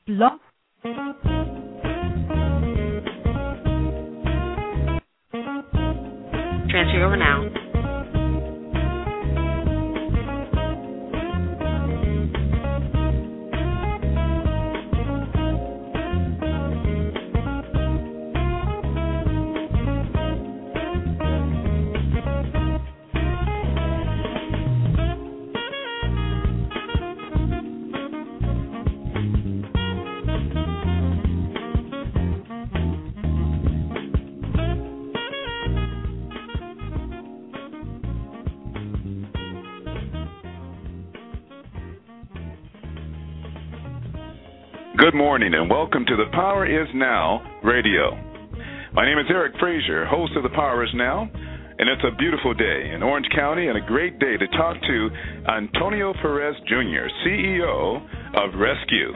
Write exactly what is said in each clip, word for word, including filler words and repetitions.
Blog. Transfer over now. Good morning and welcome to The Power Is Now Radio. My name is Eric Frazier, host of The Power Is Now, and it's a beautiful day in Orange County and a great day to talk to Antonio Perez Junior, C E O of Rescue.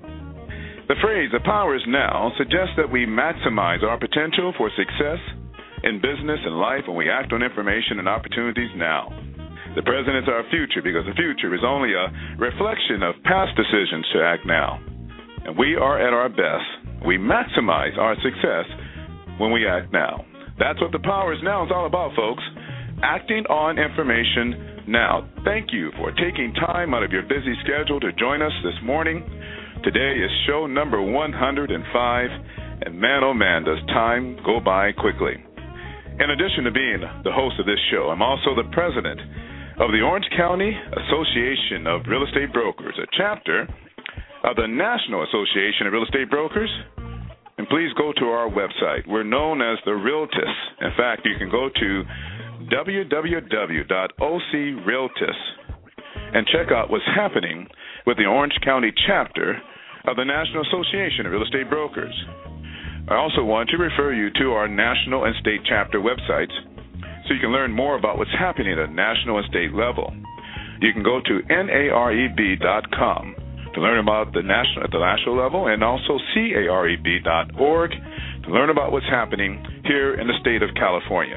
The phrase The Power Is Now suggests that we maximize our potential for success in business and life when we act on information and opportunities now. The present is our future because the future is only a reflection of past decisions to act now. And we are at our best. We maximize our success when we act now. That's what The Power Is Now is all about, folks. Acting on information now. Thank you for taking time out of your busy schedule to join us this morning. Today is show number one hundred five, and man, oh man, does time go by quickly. In addition to being the host of this show, I'm also the president of the Orange County Association of Real Estate Brokers, a chapter of the National Association of Real Estate Brokers. And please go to our website. We're known as the Realtus. In fact, you can go to w w w dot o c realtus and check out what's happening with the Orange County chapter of the National Association of Real Estate Brokers. I also want to refer you to our national and state chapter websites so you can learn more about what's happening at a national and state level. You can go to N A R E B dot com to learn about the national at the national level, and also C A R E B dot org to learn about what's happening here in the state of California.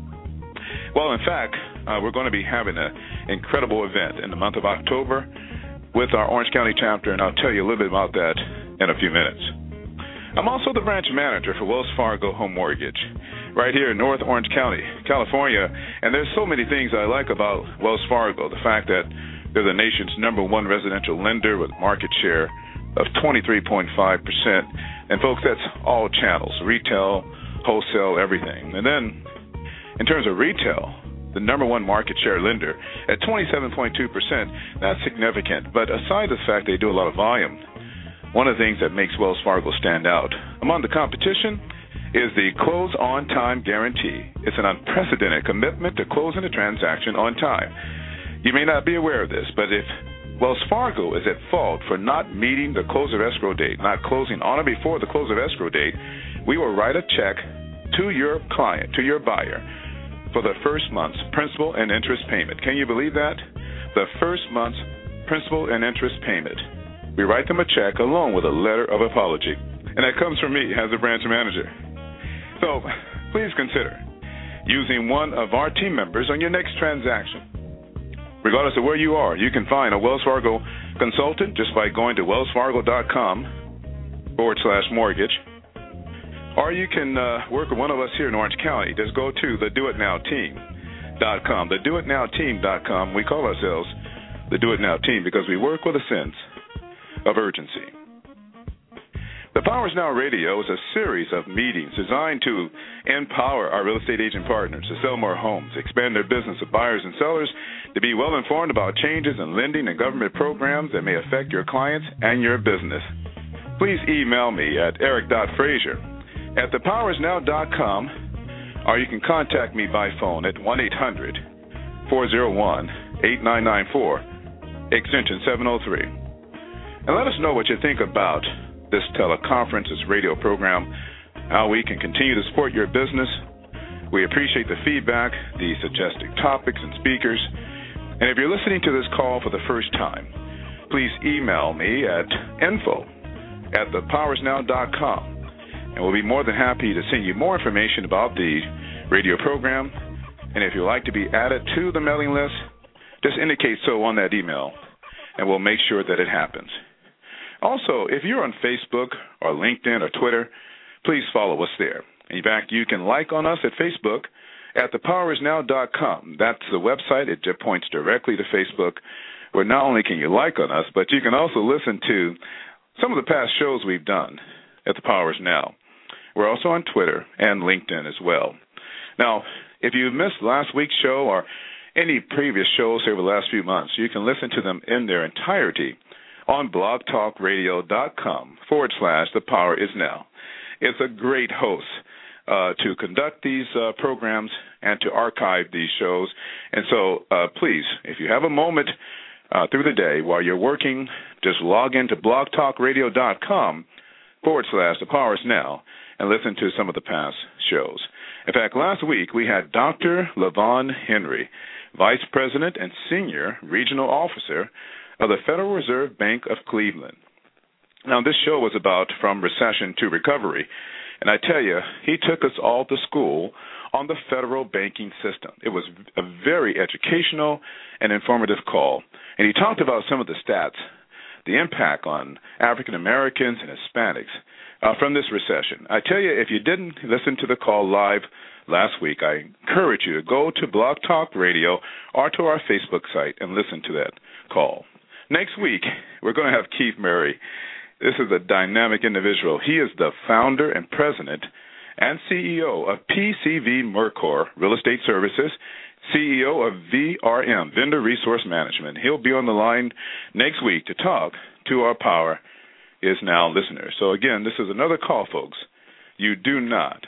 Well, in fact, uh, we're going to be having an incredible event in the month of October with our Orange County chapter, and I'll tell you a little bit about that in a few minutes. I'm also the branch manager for Wells Fargo Home Mortgage right here in North Orange County, California, and there's so many things I like about Wells Fargo. The fact that they're the nation's number one residential lender with a market share of twenty-three point five percent. And, folks, that's all channels, retail, wholesale, everything. And then in terms of retail, the number one market share lender at twenty-seven point two percent, that's significant. But aside the fact they do a lot of volume, one of the things that makes Wells Fargo stand out among the competition is the close on time guarantee. It's an unprecedented commitment to closing a transaction on time. You may not be aware of this, but if Wells Fargo is at fault for not meeting the close of escrow date, not closing on or before the close of escrow date, we will write a check to your client, to your buyer, for the first month's principal and interest payment. Can you believe that? The first month's principal and interest payment. We write them a check along with a letter of apology, and that comes from me as the branch manager. So please consider using one of our team members on your next transaction. Regardless of where you are, you can find a Wells Fargo consultant just by going to wellsfargo.com forward slash mortgage. Or you can uh, work with one of us here in Orange County. Just go to the do it now team dot com. The do it now team dot com. We call ourselves the Do It Now Team because we work with a sense of urgency. The Power Is Now Radio is a series of meetings designed to empower our real estate agent partners to sell more homes, expand their business of buyers and sellers, to be well informed about changes in lending and government programs that may affect your clients and your business. Please email me at eric dot frazier at the power is now dot com, or you can contact me by phone at one eight hundred four oh one eight nine nine four, extension seven oh three. And let us know what you think about this teleconference, this radio program, how we can continue to support your business. We appreciate the feedback, the suggested topics and speakers. And if you're listening to this call for the first time, please email me at info at the powers now dot com, and we'll be more than happy to send you more information about the radio program. And if you'd like to be added to the mailing list, just indicate so on that email, and we'll make sure that it happens. Also, if you're on Facebook or LinkedIn or Twitter, please follow us there. In fact, you can like on us at Facebook at the power is now dot com. That's the website. It just points directly to Facebook, where not only can you like on us, but you can also listen to some of the past shows we've done at The Power Is Now. We're also on Twitter and LinkedIn as well. Now, if you missed last week's show or any previous shows over the last few months, you can listen to them in their entirety on blogtalkradio.com forward slash The Power Is Now. It's a great host uh, to conduct these uh, programs and to archive these shows. And so uh, please, if you have a moment uh, through the day while you're working, just log into blogtalkradio.com forward slash The Power Is Now and listen to some of the past shows. In fact, last week we had Doctor LaVon Henry, Vice President and Senior Regional Officer of the Federal Reserve Bank of Cleveland. Now, this show was about From Recession to Recovery, and I tell you, he took us all to school on the federal banking system. It was a very educational and informative call, and he talked about some of the stats, the impact on African Americans and Hispanics uh, from this recession. I tell you, if you didn't listen to the call live last week, I encourage you to go to Blog Talk Radio or to our Facebook site and listen to that call. Next week, we're going to have Keith Murray. This is a dynamic individual. He is the founder and president and C E O of P C V Mercor Real Estate Services, C E O of V R M, Vendor Resource Management. He'll be on the line next week to talk to our Power Is Now listeners. So, again, this is another call, folks, you do not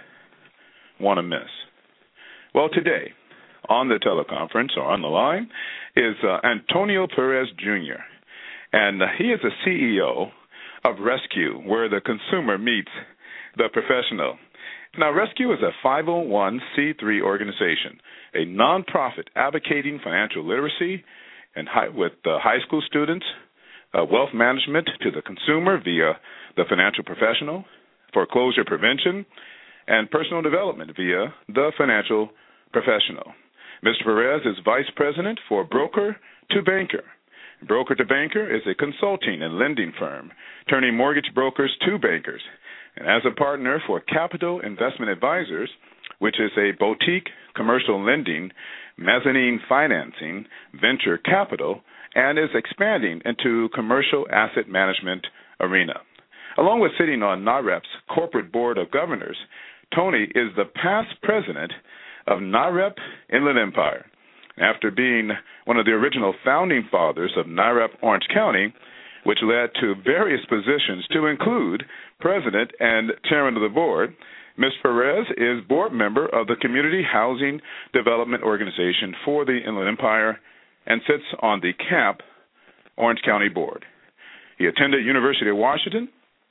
want to miss. Well, today, on the teleconference or on the line, is uh, Antonio Perez Junior, and uh, he is the C E O of Rescue, where the consumer meets the professional. Now, Rescue is a five oh one c three organization, a nonprofit advocating financial literacy and high, with uh, high school students, uh, wealth management to the consumer via the financial professional, foreclosure prevention, and personal development via the financial professional. Mister Perez is vice president for Broker to Banker. Broker to Banker is a consulting and lending firm, turning mortgage brokers to bankers. And as a partner for Capital Investment Advisors, which is a boutique commercial lending, mezzanine financing, venture capital, and is expanding into commercial asset management arena. Along with sitting on NAREP's corporate board of governors, Tony is the past president of NAREP Inland Empire. After being one of the original founding fathers of NAREP Orange County, which led to various positions to include president and chairman of the board, Miz Perez is board member of the Community Housing Development Organization for the Inland Empire and sits on the C A P Orange County Board. He attended University of Washington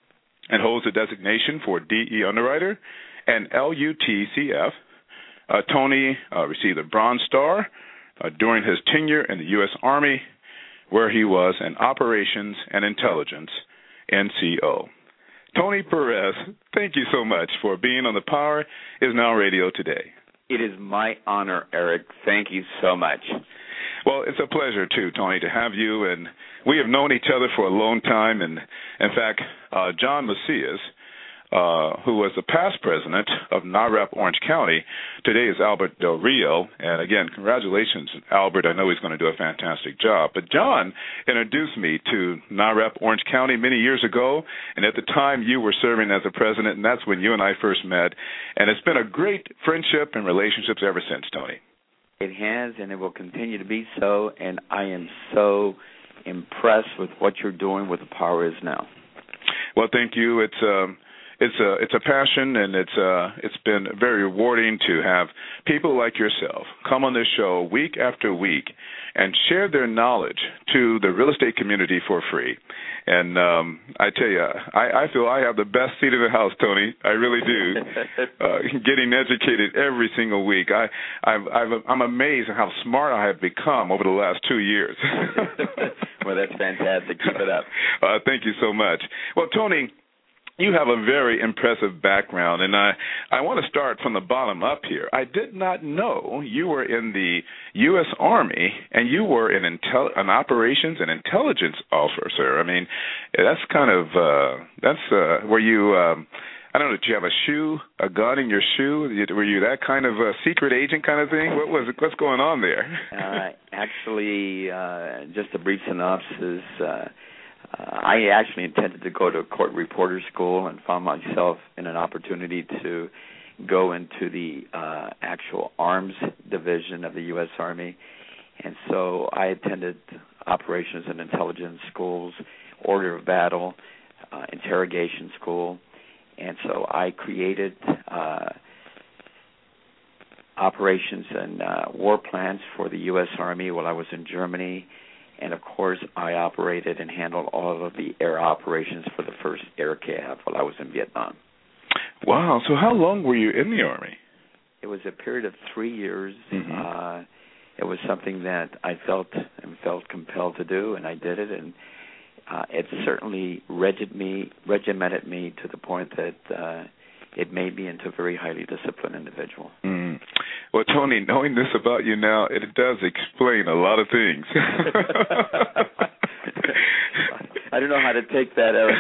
and holds a designation for D E underwriter and L U T C F. Uh, Tony uh, received a Bronze Star uh, during his tenure in the U S Army, where he was an Operations and Intelligence N C O. Tony Perez, thank you so much for being on the Power Is Now Radio today. It is my honor, Eric. Thank you so much. Well, it's a pleasure, too, Tony, to have you. And we have known each other for a long time. And, in fact, uh, John Macias, Uh, who was the past president of NAREP Orange County. Today is Albert Del Rio. And, again, congratulations, Albert. I know he's going to do a fantastic job. But John introduced me to NAREP Orange County many years ago, and at the time you were serving as a president, and that's when you and I first met. And it's been a great friendship and relationships ever since, Tony. It has, and it will continue to be so, and I am so impressed with what you're doing with The Power Is Now. Well, thank you. It's... Um, It's a it's a passion, and it's uh it's been very rewarding to have people like yourself come on this show week after week and share their knowledge to the real estate community for free. And um, I tell you, I, I feel I have the best seat in the house, Tony. I really do. uh, getting educated every single week. I I've, I've, I'm amazed at how smart I have become over the last two years. Well, that's fantastic. Keep it up. Uh, thank you so much. Well, Tony, You have a very impressive background, and I, I want to start from the bottom up here. I did not know you were in the U S. Army, and you were an, intel, an operations and intelligence officer. I mean, that's kind of, uh, that's, uh, were you, um, I don't know, did you have a shoe, a gun in your shoe? Were you that kind of a secret agent kind of thing? What was it, what's going on there? uh, actually, uh, just a brief synopsis, uh, Uh, I actually intended to go to court reporter school and found myself in an opportunity to go into the uh, actual arms division of the U S. Army. And so I attended operations and intelligence schools, order of battle, uh, interrogation school. And so I created uh, operations and uh, war plans for the U S. Army while I was in Germany. And, of course, I operated and handled all of the air operations for the first Air C A V while I was in Vietnam. Wow. So how long were you in the Army? It was a period of three years. Mm-hmm. Uh, it was something that I felt and felt compelled to do, and I did it. And uh, it certainly regid me, regimented me to the point that uh, it made me into a very highly disciplined individual. Mm. Well, Tony, knowing this about you now, it does explain a lot of things. I don't know how to take that, Eric.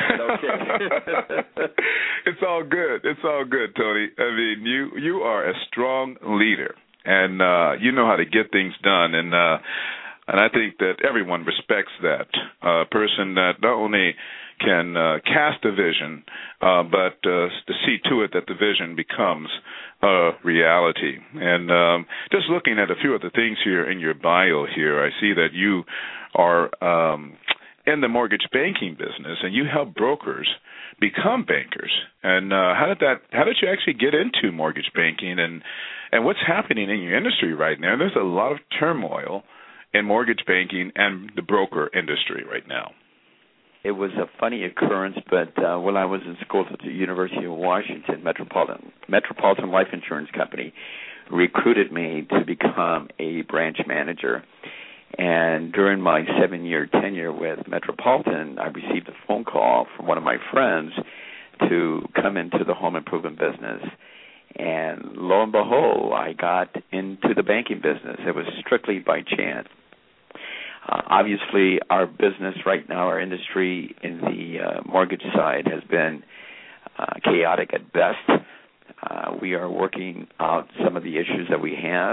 Okay. It's all good. It's all good, Tony. I mean, you you are a strong leader, and uh, you know how to get things done, and uh, and I think that everyone respects that uh, person that not only can uh, cast a vision, uh, but uh, to see to it that the vision becomes a reality. And um, just looking at a few of the things here in your bio here, I see that you are um, in the mortgage banking business, and you help brokers become bankers. And uh, how did that? How did you actually get into mortgage banking? And and what's happening in your industry right now? There's a lot of turmoil in mortgage banking and the broker industry right now. It was a funny occurrence, but uh, when I was in school at the University of Washington, Metropolitan Metropolitan Life Insurance Company recruited me to become a branch manager. And during my seven-year tenure with Metropolitan, I received a phone call from one of my friends to come into the home improvement business. And lo and behold, I got into the banking business. It was strictly by chance. Uh, obviously, our business right now, our industry in the uh, mortgage side has been uh, chaotic at best. Uh, we are working out some of the issues that we have,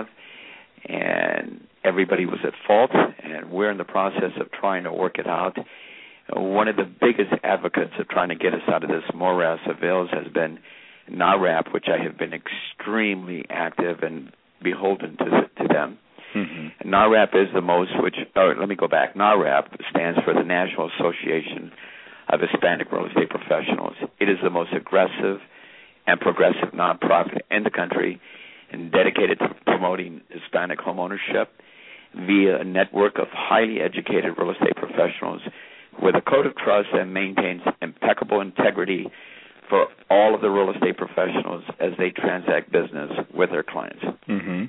and everybody was at fault, and we're in the process of trying to work it out. Uh, one of the biggest advocates of trying to get us out of this morass of ills has been NARAP, which I have been extremely active and beholden to, to them. Mm-hmm. NARAP is the most, which, oh, let me go back. NARAP stands for the National Association of Hispanic Real Estate Professionals. It is the most aggressive and progressive nonprofit in the country and dedicated to promoting Hispanic home ownership via a network of highly educated real estate professionals with a code of trust that maintains impeccable integrity for all of the real estate professionals as they transact business with their clients. Mm-hmm.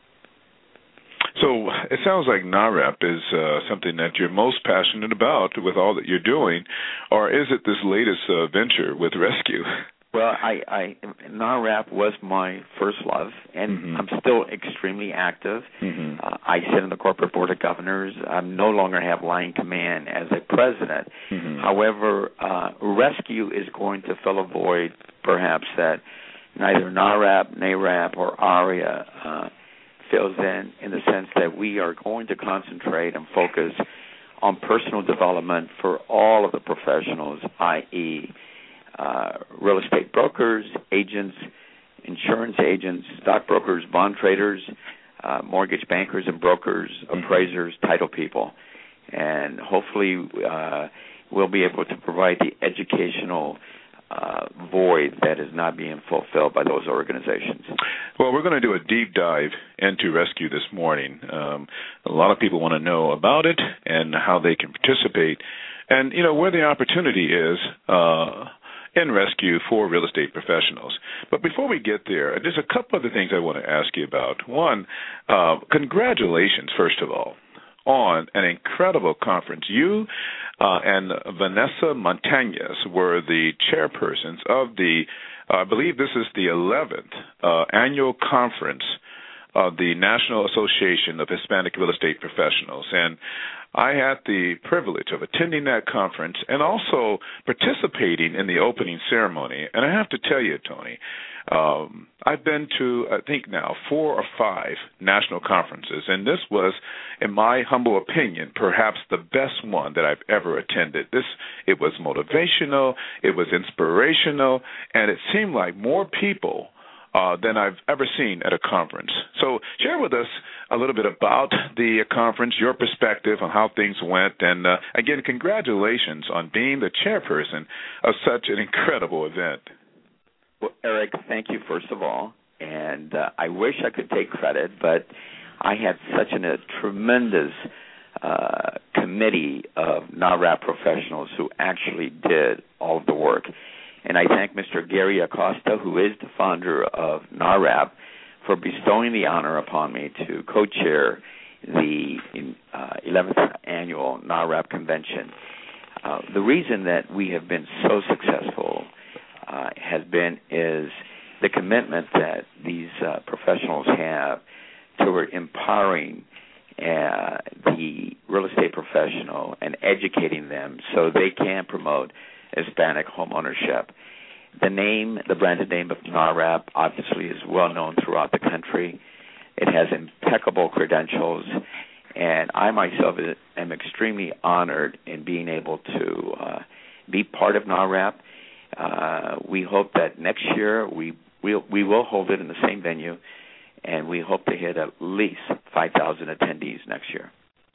So it sounds like NARAP is uh, something that you're most passionate about with all that you're doing, or is it this latest uh, venture with Rescue? Well, I, I NARAP was my first love, and mm-hmm. I'm still extremely active. Mm-hmm. Uh, I sit on the corporate board of governors. I no longer have line command as a president. Mm-hmm. However, uh, Rescue is going to fill a void, perhaps, that neither NARAP, NARAP, or ARIA uh, fills in, in the sense that we are going to concentrate and focus on personal development for all of the professionals, that is, Uh, real estate brokers, agents, insurance agents, stockbrokers, bond traders, uh, mortgage bankers and brokers, appraisers, title people. And hopefully uh, we'll be able to provide the educational uh, void that is not being fulfilled by those organizations. Well, we're going to do a deep dive into Rescue this morning. Um, a lot of people want to know about it and how they can participate and, you know, where the opportunity is uh in Rescue for real estate professionals. But before we get there, there's a couple other things I want to ask you about. One, uh, congratulations, first of all, on an incredible conference. You uh, and Vanessa Montañez were the chairpersons of the, uh, I believe this is the eleventh uh, annual conference of the National Association of Hispanic Real Estate Professionals. And I had the privilege of attending that conference and also participating in the opening ceremony. And I have to tell you, Tony, um, I've been to, I think now, four or five national conferences, and this was, in my humble opinion, perhaps the best one that I've ever attended. This, it was motivational, it was inspirational, and it seemed like more people Uh, than I've ever seen at a conference. So share with us a little bit about the conference, your perspective on how things went, and uh, again, congratulations on being the chairperson of such an incredible event. Well, Eric, thank you, first of all, and uh, I wish I could take credit, but I had such an, a tremendous uh, committee of NAHREP professionals who actually did all of the work. And I thank Mister Gary Acosta, who is the founder of NAHREP, for bestowing the honor upon me to co-chair the uh, eleventh annual NAHREP convention. Uh, the reason that we have been so successful uh, has been is the commitment that these uh, professionals have toward empowering uh, the real estate professional and educating them so they can promote Hispanic home ownership. The name, the branded name of NAHREP, obviously is well known throughout the country. It has impeccable credentials, and I myself am extremely honored in being able to uh, be part of NAHREP. Uh, we hope that next year we we'll, we will hold it in the same venue, and we hope to hit at least five thousand attendees next year.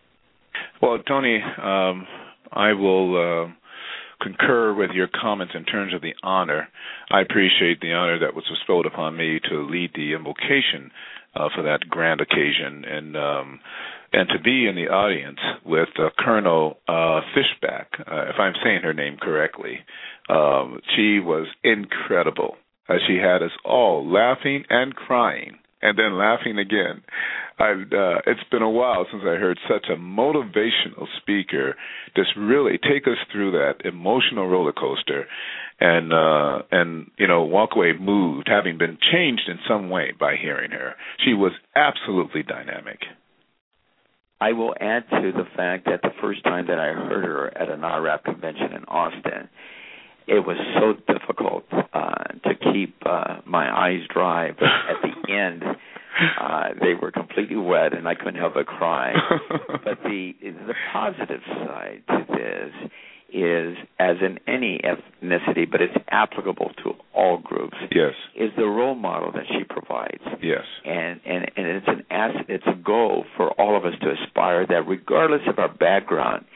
Well, Tony, um, I will Uh concur with your comments in terms of the honor. I appreciate the honor that was bestowed upon me to lead the invocation uh, for that grand occasion, and um, and to be in the audience with uh, Colonel uh, Fishback, uh, if I'm saying her name correctly. Um, she was incredible. Uh, she had us all laughing and crying, and then laughing again. I've, uh, it's been a while since I heard such a motivational speaker just really take us through that emotional roller coaster and, uh, and you know, walk away moved, having been changed in some way by hearing her. She was absolutely dynamic. I will add to the fact that the first time that I heard her at a NAHREP convention in Austin, it was so difficult uh, to keep uh, my eyes dry, but at the end, uh, they were completely wet, and I couldn't help but cry. But the the positive side to this is, as in any ethnicity, but it's applicable to all groups. Yes, is the role model that she provides. Yes, and and and it's an asset, it's a goal for all of us to aspire that, regardless of our background.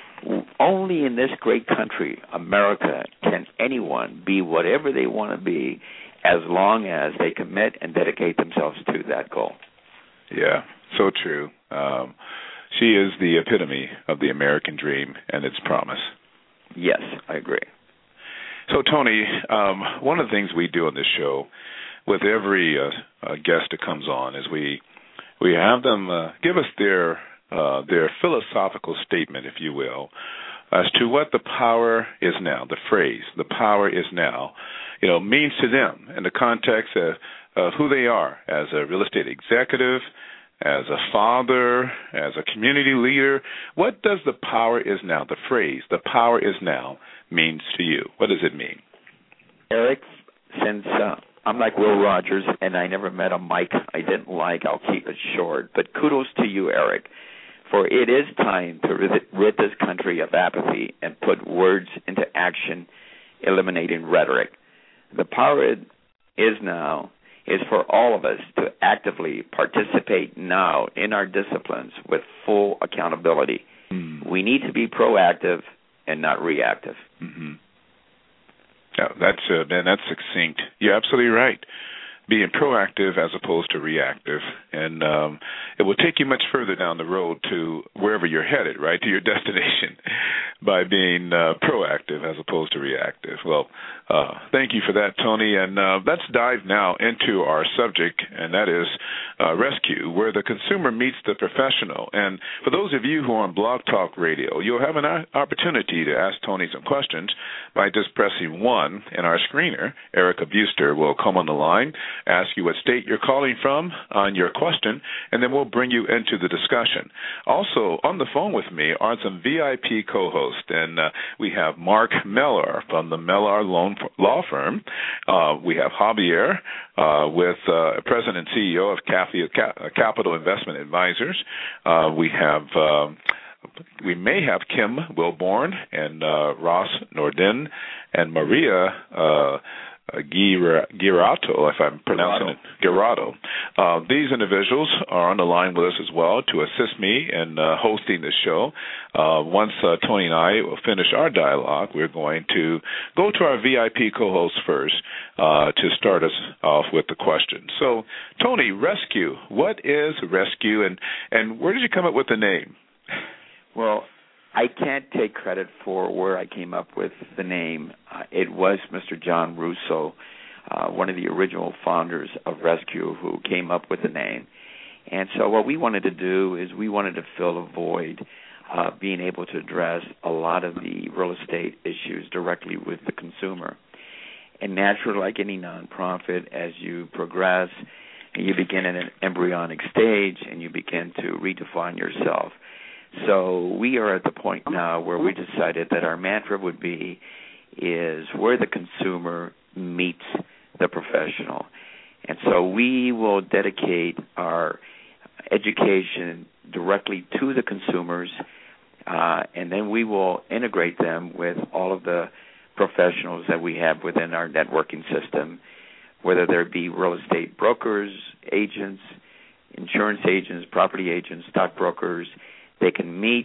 Only in this great country, America, can anyone be whatever they want to be as long as they commit and dedicate themselves to that goal. Yeah, so true. Um, she is the epitome of the American dream and its promise. Yes, I agree. So, Tony, um, one of the things we do on this show with every uh, uh, guest that comes on is we we have them uh, give us their Uh, their philosophical statement, if you will, as to what the power is now, the phrase, the power is now, you know, means to them in the context of, of who they are as a real estate executive, as a father, as a community leader. What does the power is now, the phrase, the power is now, means to you? What does it mean? Eric, since uh, I'm like Will Rogers and I never met a mic I didn't like, I'll keep it short. But kudos to you, Eric. For it is time to rid this country of apathy and put words into action, eliminating rhetoric. The power is now is for all of us to actively participate now in our disciplines with full accountability. Mm. We need to be proactive and not reactive. Mm-hmm. Yeah, that's uh, man, that's succinct. You're absolutely right. Being proactive as opposed to reactive, and um, it will take you much further down the road to wherever you're headed, right, to your destination, by being uh, proactive as opposed to reactive. Well, Uh, thank you for that, Tony. And uh, let's dive now into our subject, and that is uh, rescue, where the consumer meets the professional. And for those of you who are on Blog Talk Radio, you'll have an opportunity to ask Tony some questions by just pressing one, and our screener, Erica Buster, will come on the line, ask you what state you're calling from on your question, and then we'll bring you into the discussion. Also, on the phone with me are some V I P co-hosts, and uh, we have Mark Mellar from the Mellar Loan Law Firm. Uh, we have Javier uh, with uh, President and C E O of Capital Investment Advisors. Uh, we have uh, we may have Kim Wilborn and uh, Ross Nordin and Maria uh, Girato, if I'm pronouncing Girato. it, Girato. Uh, these individuals are on the line with us as well to assist me in uh, hosting the show. Uh, once uh, Tony and I will finish our dialogue, we're going to go to our V I P co-hosts first uh, to start us off with the question. So, Tony, rescue. What is rescue, and, and where did you come up with the name? Well, I can't take credit for where I came up with the name. Uh, it was Mister John Russo, uh, one of the original founders of Rescue, who came up with the name. And so what we wanted to do is we wanted to fill a void, uh, being able to address a lot of the real estate issues directly with the consumer. And naturally, like any nonprofit, as you progress, and you begin in an embryonic stage and you begin to redefine yourself. So we are at the point now where we decided that our mantra would be is where the consumer meets the professional. And so we will dedicate our education directly to the consumers, uh, and then we will integrate them with all of the professionals that we have within our networking system, whether there be real estate brokers, agents, insurance agents, property agents, stockbrokers. They can meet,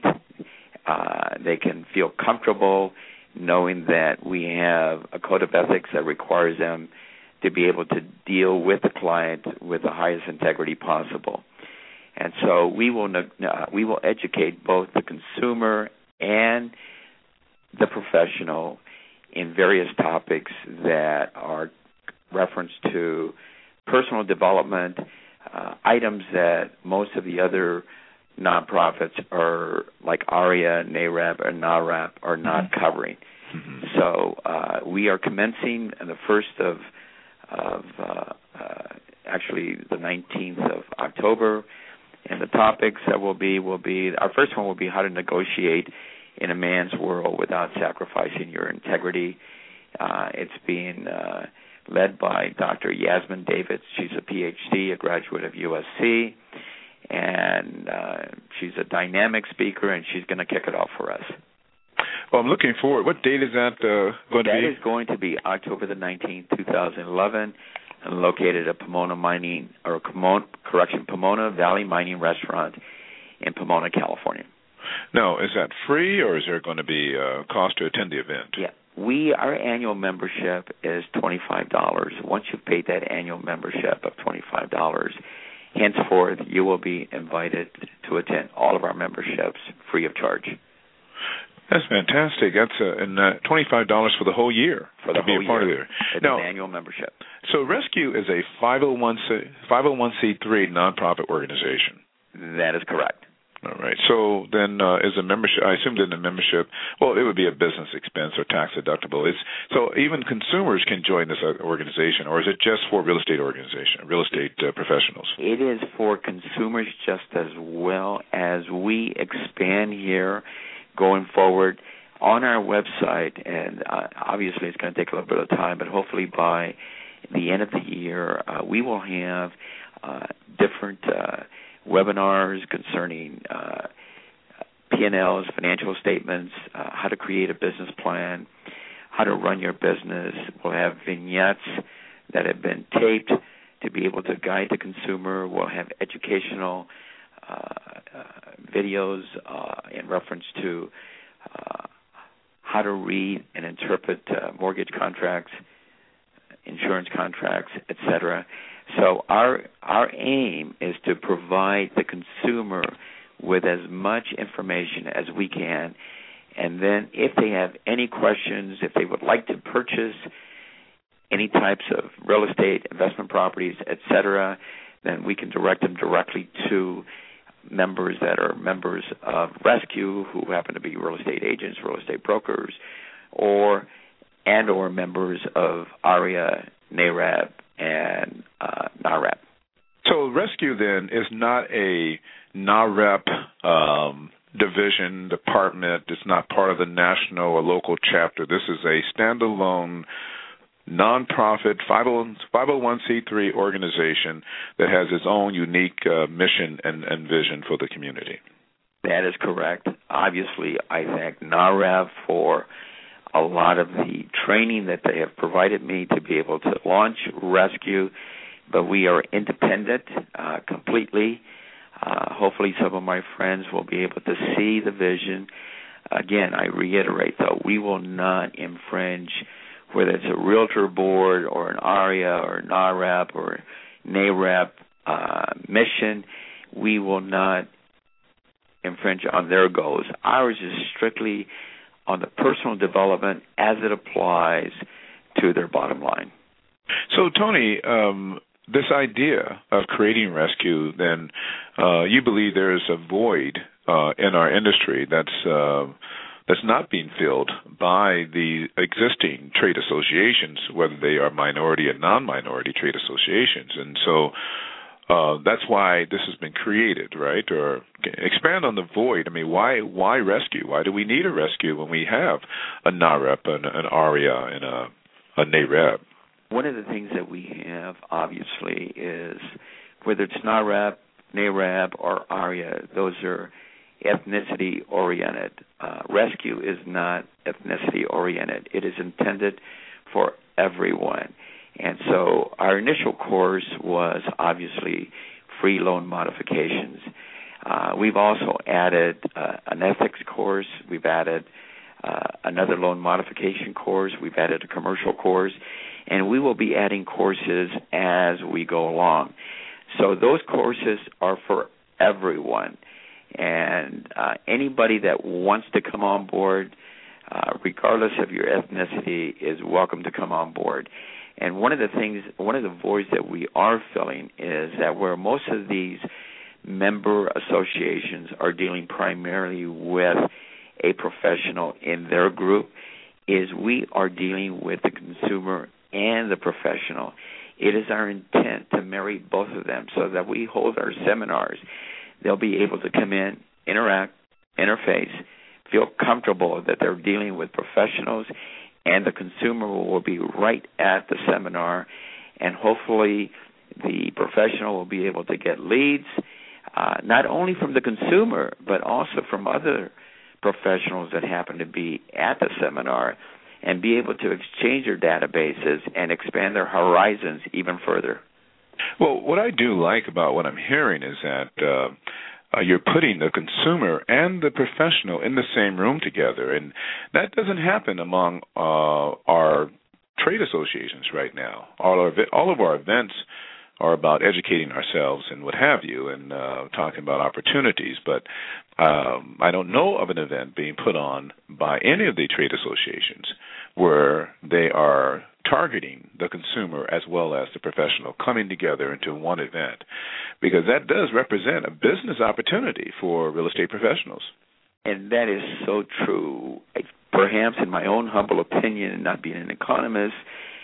uh, they can feel comfortable knowing that we have a code of ethics that requires them to be able to deal with the client with the highest integrity possible. And so we will uh, we will educate both the consumer and the professional in various topics that are referenced to personal development, uh, items that most of the other nonprofits are like ARIA, NAREP, or NARAP are not mm-hmm. covering. Mm-hmm. So uh, we are commencing the first of, of uh, uh, actually the nineteenth of October, and the topics that will be will be our first one will be how to negotiate in a man's world without sacrificing your integrity. Uh, it's being uh, led by Doctor Yasmin Davids. She's a P H D, a graduate of U S C. And uh, she's a dynamic speaker, and she's going to kick it off for us. Well, I'm looking forward. What date is that uh, going that to be? That is going to be October the nineteenth, two thousand eleven, and located at Pomona Mining, or Pomona, correction, Pomona Valley Mining Restaurant in Pomona, California. Now, is that free, or is there going to be a cost to attend the event? Yeah. We, our annual membership is twenty-five dollars. Once you've paid that annual membership of twenty-five dollars, henceforth, you will be invited to attend all of our memberships free of charge. That's fantastic. That's uh, and uh, twenty-five dollars for the whole year for the to whole be a part year. of it. It's now, an annual membership. So Rescue is a five oh one c three nonprofit organization. That is correct. All right. So then, uh, is a membership? I assume that the membership, well, it would be a business expense or tax deductible. It's so even consumers can join this organization, or is it just for real estate organization, real estate uh, professionals? It is for consumers just as well as we expand here going forward on our website. And uh, obviously, it's going to take a little bit of time, but hopefully by the end of the year, uh, we will have uh, different Uh, webinars concerning uh, P and L's, financial statements, uh, how to create a business plan, how to run your business. We'll have vignettes that have been taped to be able to guide the consumer. We'll have educational uh, uh, videos uh, in reference to uh, how to read and interpret uh, mortgage contracts, insurance contracts, et cetera. So our our aim is to provide the consumer with as much information as we can, and then if they have any questions, if they would like to purchase any types of real estate, investment properties, et cetera, then we can direct them directly to members that are members of Rescue who happen to be real estate agents, real estate brokers, or and or members of ARIA, NAREB, and uh, NAREP. So Rescue then is not a NAREP um, division, department. It's not part of the national or local chapter. This is a standalone nonprofit five oh one c three organization that has its own unique uh, mission and, and vision for the community. That is correct. Obviously, I thank NAREP for a lot of the training that they have provided me to be able to launch Rescue, but we are independent uh, completely. Uh, hopefully some of my friends will be able to see the vision. Again, I reiterate, though, we will not infringe, whether it's a realtor board or an ARIA or NAREP or NAREP uh, mission, we will not infringe on their goals. Ours is strictly on the personal development as it applies to their bottom line. So, Tony, um, this idea of creating Rescue, then uh, you believe there is a void uh, in our industry that's uh, that's not being filled by the existing trade associations, whether they are minority or non-minority trade associations. And so uh, that's why this has been created, right? Or expand on the void. I mean, why why Rescue? Why do we need a Rescue when we have a NAREP, an, an ARIA, and a, a NAREP? One of the things that we have, obviously, is whether it's NAREP, NAREP, or ARIA, those are ethnicity-oriented. Uh, Rescue is not ethnicity-oriented. It is intended for everyone. And so our initial course was obviously free loan modifications. Uh, we've also added uh, an ethics course. We've added uh, another loan modification course. We've added a commercial course. And we will be adding courses as we go along. So those courses are for everyone. And uh, anybody that wants to come on board, uh, regardless of your ethnicity, is welcome to come on board. And one of the things, one of the voids that we are filling is that where most of these member associations are dealing primarily with a professional in their group, is we are dealing with the consumer and the professional. It is our intent to marry both of them so that we hold our seminars. They'll be able to come in, interact, interface, feel comfortable that they're dealing with professionals, and the consumer will be right at the seminar, and hopefully the professional will be able to get leads, uh, not only from the consumer, but also from other professionals that happen to be at the seminar, and be able to exchange their databases and expand their horizons even further. Well, what I do like about what I'm hearing is that uh, uh, you're putting the consumer and the professional in the same room together, and that doesn't happen among uh, our trade associations right now. All, our, all of our events are about educating ourselves and what have you, and uh, talking about opportunities, but um, I don't know of an event being put on by any of the trade associations where they are targeting the consumer as well as the professional coming together into one event, because that does represent a business opportunity for real estate professionals. And that is so true. Perhaps in my own humble opinion, not being an economist,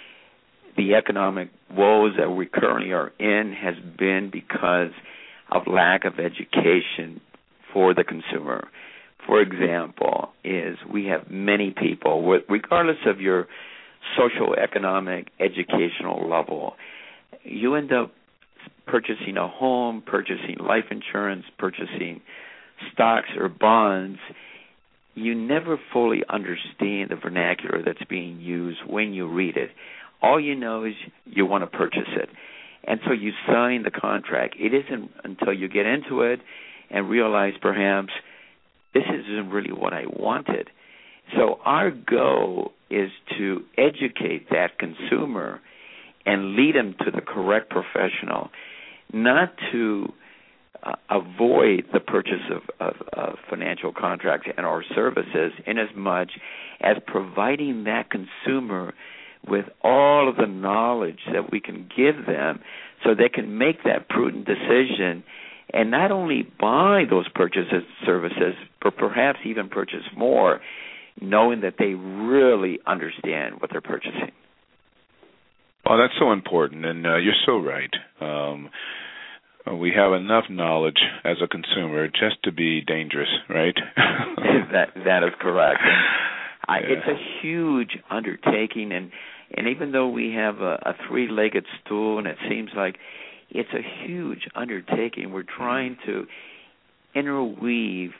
the economic woes that we currently are in has been because of lack of education for the consumer. For example, is we have many people, regardless of your social, economic, educational level, you end up purchasing a home, purchasing life insurance, purchasing stocks or bonds. You never fully understand the vernacular that's being used when you read it. All you know is you want to purchase it. And so you sign the contract. It isn't until you get into it and realize perhaps this isn't really what I wanted. So our goal is to educate that consumer and lead them to the correct professional, not to uh, avoid the purchase of, of, of financial contracts and our services, in as much as providing that consumer with all of the knowledge that we can give them so they can make that prudent decision and not only buy those purchases services, but perhaps even purchase more, knowing that they really understand what they're purchasing. Oh, that's so important, and uh, you're so right. Um, we have enough knowledge as a consumer just to be dangerous, right? that that is correct. Yeah. I, it's a huge undertaking, and, and even though we have a, a three-legged stool, and it seems like it's a huge undertaking, we're trying to interweave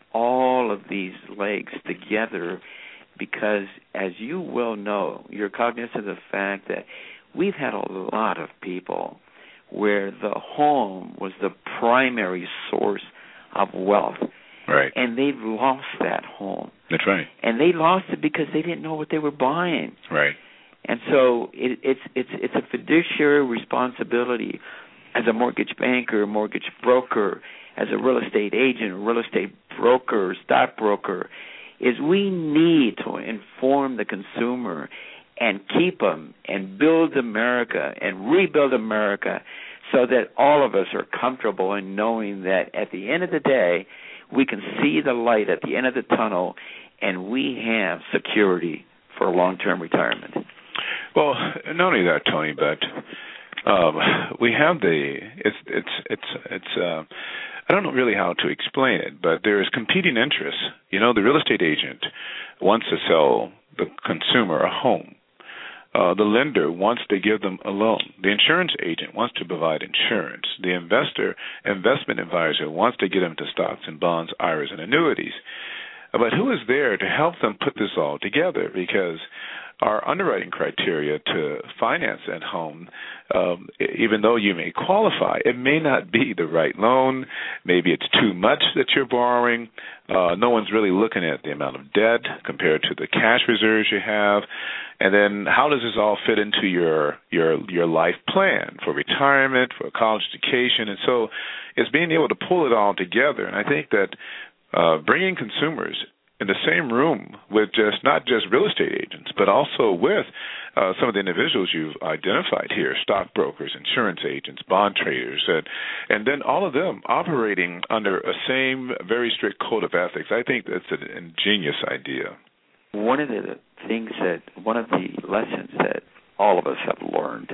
all of these legs together because, as you well know, you're cognizant of the fact that we've had a lot of people where the home was the primary source of wealth. Right. And they've lost that home. That's right. And they lost it because they didn't know what they were buying. Right. And so it, it's it's it's a fiduciary responsibility as a mortgage banker, mortgage broker, as a real estate agent, real estate broker, stockbroker, is we need to inform the consumer and keep them and build America and rebuild America so that all of us are comfortable in knowing that at the end of the day, we can see the light at the end of the tunnel and we have security for long-term retirement. Well, not only that, Tony, but um, we have the it's it's it's it's. Uh, I don't know really how to explain it, but there's competing interests. You know, the real estate agent wants to sell the consumer a home. Uh, the lender wants to give them a loan. The insurance agent wants to provide insurance. The investor, investment advisor wants to get them to stocks and bonds, I R As, and annuities. But who is there to help them put this all together? Because our underwriting criteria to finance that home, um, even though you may qualify, it may not be the right loan. Maybe it's too much that you're borrowing. Uh, no one's really looking at the amount of debt compared to the cash reserves you have. And then how does this all fit into your your your life plan for retirement, for college education? And so it's being able to pull it all together. And I think that uh, bringing consumers in the same room with just not just real estate agents, but also with uh, some of the individuals you've identified here, stockbrokers, insurance agents, bond traders, and, and then all of them operating under a same very strict code of ethics. I think that's an ingenious idea. One of the things that, one of the lessons that all of us have learned,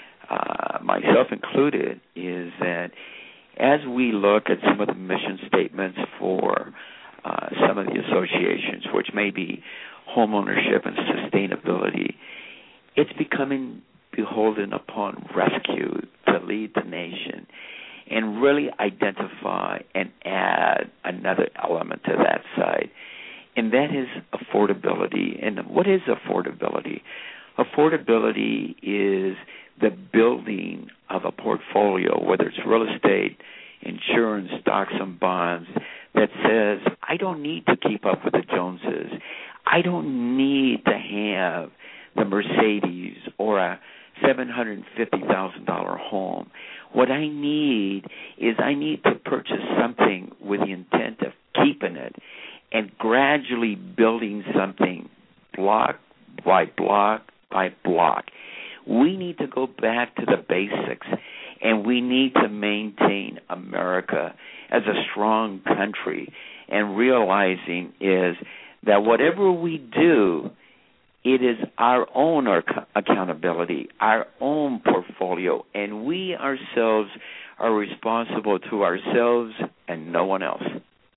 uh, myself included, is that as we look at some of the mission statements for Uh, some of the associations, which may be homeownership and sustainability, it's becoming beholden upon rescue to lead the nation and really identify and add another element to that side, and that is affordability. And what is affordability? Affordability is the building of a portfolio, whether it's real estate, insurance, stocks, and bonds, that says, I don't need to keep up with the Joneses. I don't need to have the Mercedes or a seven hundred fifty thousand dollars home. What I need is I need to purchase something with the intent of keeping it and gradually building something block by block by block. We need to go back to the basics, and we need to maintain America as a strong country, and realizing is that whatever we do, it is our own accountability, our own portfolio, and we ourselves are responsible to ourselves and no one else.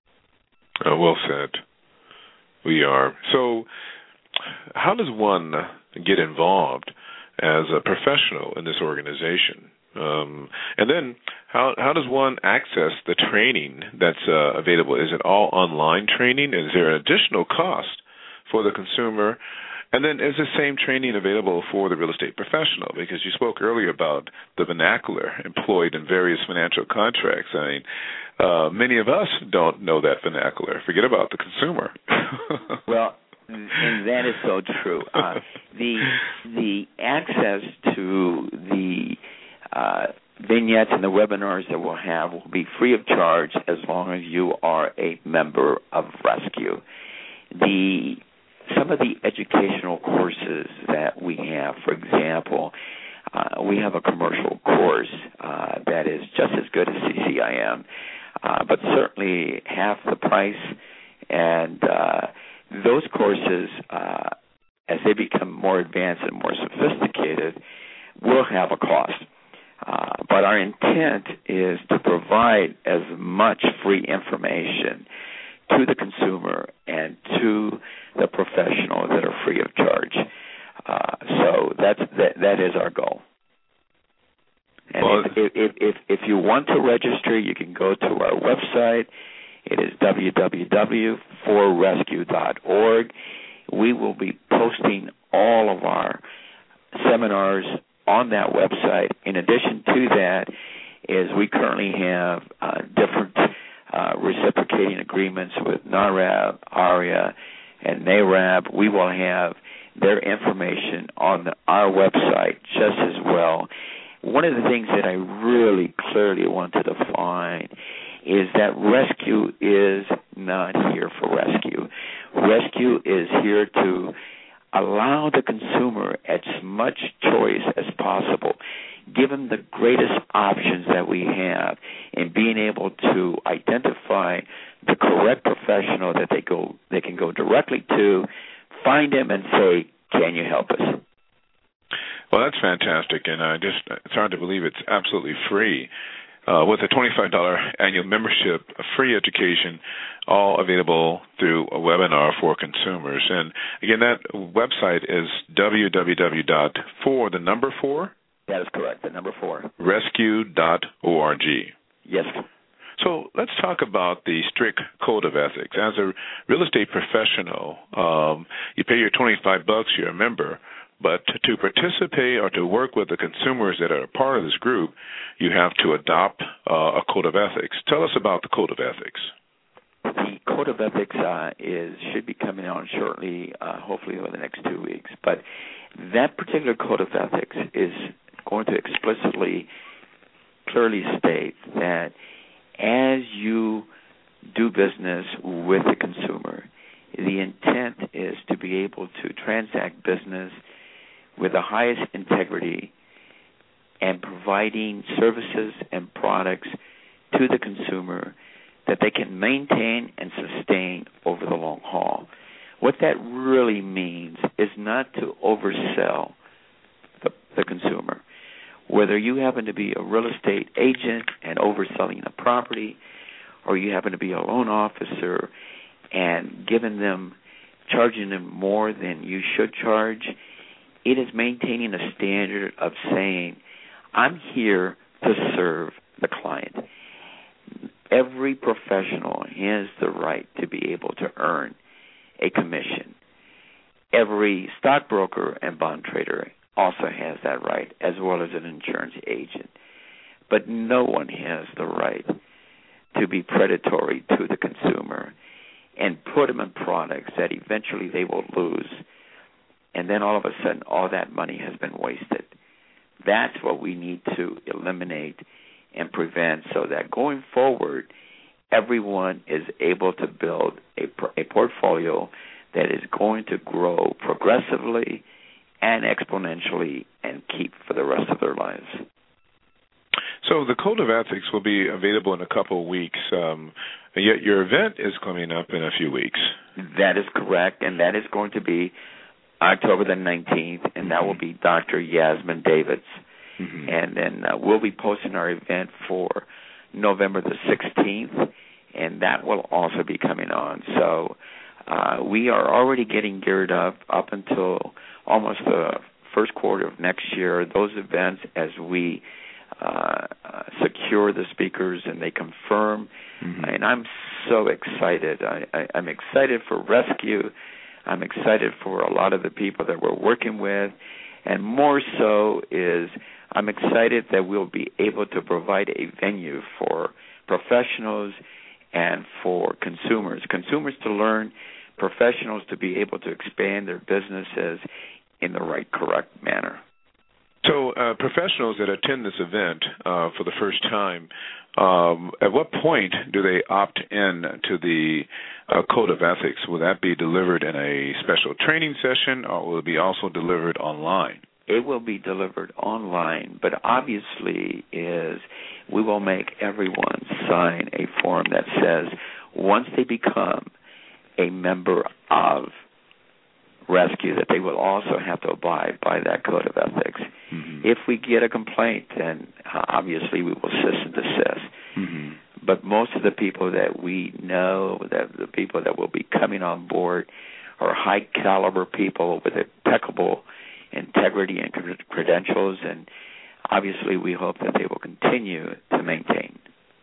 Uh, well said. We are. So how does one get involved as a professional in this organization? Um, and then how how does one access the training that's uh, available? Is it all online training? Is there an additional cost for the consumer? And then is the same training available for the real estate professional? Because you spoke earlier about the vernacular employed in various financial contracts. I mean, uh, many of us don't know that vernacular. Forget about the consumer. Well, and that is so true. Uh, the the access to the uh, vignettes and the webinars that we'll have will be free of charge as long as you are a member of Rescue. The some of the educational courses that we have, for example, uh, we have a commercial course uh, that is just as good as C C I M, uh, but certainly half the price. And uh, those courses, uh, as they become more advanced and more sophisticated, will have a cost. Uh, but our intent is to provide as much free information to the consumer and to the professionals that are free of charge. Uh, so that's that, that is our goal. And well, if, if, if, if you want to register, you can go to our website. It is w w w dot for rescue dot org. We will be posting all of our seminars on that website. In addition to that, is we currently have uh, different uh, reciprocating agreements with NARAB, ARIA, and NARAB. We will have their information on the, our website just as well. One of the things that I really clearly want to define is that rescue is not here for rescue. Rescue is here to allow the consumer as much choice as possible, give them the greatest options that we have in being able to identify the correct professional that they go they can go directly to, find them and say, can you help us? Well, that's fantastic, and uh, just it's hard to believe it's absolutely free. Uh, with a twenty-five dollars annual membership, a free education, all available through a webinar for consumers. And again, that website is w w w dot for the number four. That is correct, the number four. rescue dot org. Yes. So let's talk about the strict code of ethics. As a real estate professional, um, you pay your twenty-five bucks, you're a member. But to participate or to work with the consumers that are a part of this group, you have to adopt uh, a code of ethics. Tell us about the code of ethics. The code of ethics uh, is should be coming out shortly, uh, hopefully over the next two weeks. But that particular code of ethics is going to explicitly, clearly state that as you do business with the consumer, the intent is to be able to transact business with the highest integrity and providing services and products to the consumer that they can maintain and sustain over the long haul. What that really means is not to oversell the, the consumer. Whether you happen to be a real estate agent and overselling a property, or you happen to be a loan officer and giving them, charging them more than you should charge, it is maintaining a standard of saying, I'm here to serve the client. Every professional has the right to be able to earn a commission. Every stockbroker and bond trader also has that right, as well as an insurance agent. But no one has the right to be predatory to the consumer and put them in products that eventually they will lose. And then all of a sudden, all that money has been wasted. That's what we need to eliminate and prevent so that going forward, everyone is able to build a, a portfolio that is going to grow progressively and exponentially and keep for the rest of their lives. So the Code of Ethics will be available in a couple of weeks, um, yet your event is coming up in a few weeks. That is correct, and that is going to be October the nineteenth, and mm-hmm. that will be Doctor Yasmin Davids. Mm-hmm. And then uh, we'll be posting our event for November the sixteenth, and that will also be coming on. So uh, we are already getting geared up up until almost the first quarter of next year. Those events, as we uh, uh, secure the speakers and they confirm, mm-hmm. and I'm so excited. I, I, I'm excited for Rescue. I'm excited for a lot of the people that we're working with, and more so is I'm excited that we'll be able to provide a venue for professionals and for consumers. Consumers to learn, professionals to be able to expand their businesses in the right, correct manner. So uh, professionals that attend this event uh, for the first time, um, at what point do they opt in to the uh, Code of Ethics? Will that be delivered in a special training session, or will it be also delivered online? It will be delivered online, but obviously is we will make everyone sign a form that says once they become a member of Rescue, that they will also have to abide by that Code of Ethics. Mm-hmm. If we get a complaint, then obviously we will cease and desist. Mm-hmm. But most of the people that we know, that the people that will be coming on board, are high-caliber people with impeccable integrity and credentials, and obviously we hope that they will continue to maintain.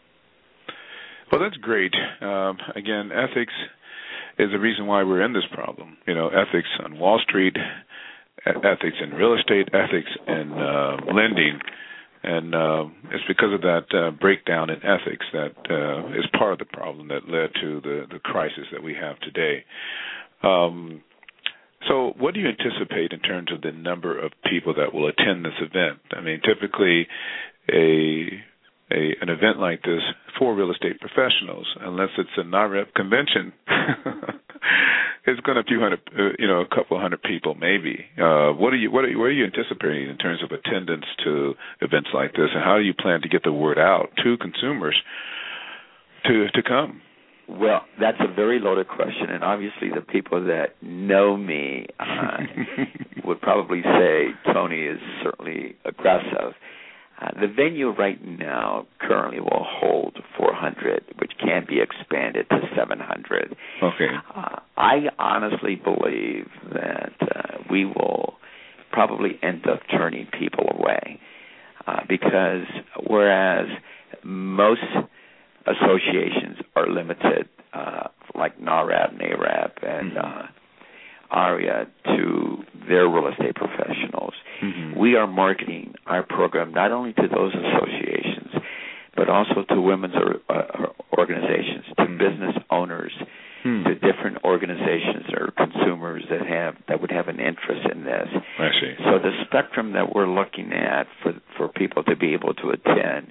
Well, that's great. Um, again, ethics is the reason why we're in this problem. You know, ethics on Wall Street, ethics in real estate, ethics in uh, lending, and uh, it's because of that uh, breakdown in ethics that uh, is part of the problem that led to the, the crisis that we have today. Um, so what do you anticipate in terms of the number of people that will attend this event? I mean, typically a A, an event like this for real estate professionals, unless it's a N A R E P convention, it's going to be a few hundred, uh, you know, a couple hundred people maybe. Uh, what are you, what are you, what are you anticipating in terms of attendance to events like this, and how do you plan to get the word out to consumers to to come? Well, that's a very loaded question, and obviously the people that know me uh, would probably say Tony is certainly aggressive. Uh, the venue right now currently will hold four hundred, which can be expanded to seven hundred. Okay. Uh, I honestly believe that uh, we will probably end up turning people away uh, because whereas most associations are limited, uh, like N A R E P, N A R E P, and mm-hmm. uh, ARIA, to their real estate professionals. Mm-hmm. We are marketing our program not only to those associations, but also to women's or, uh, organizations, to mm-hmm. business owners, mm-hmm. to different organizations or consumers that have that would have an interest in this. I see. So the spectrum that we're looking at for for people to be able to attend,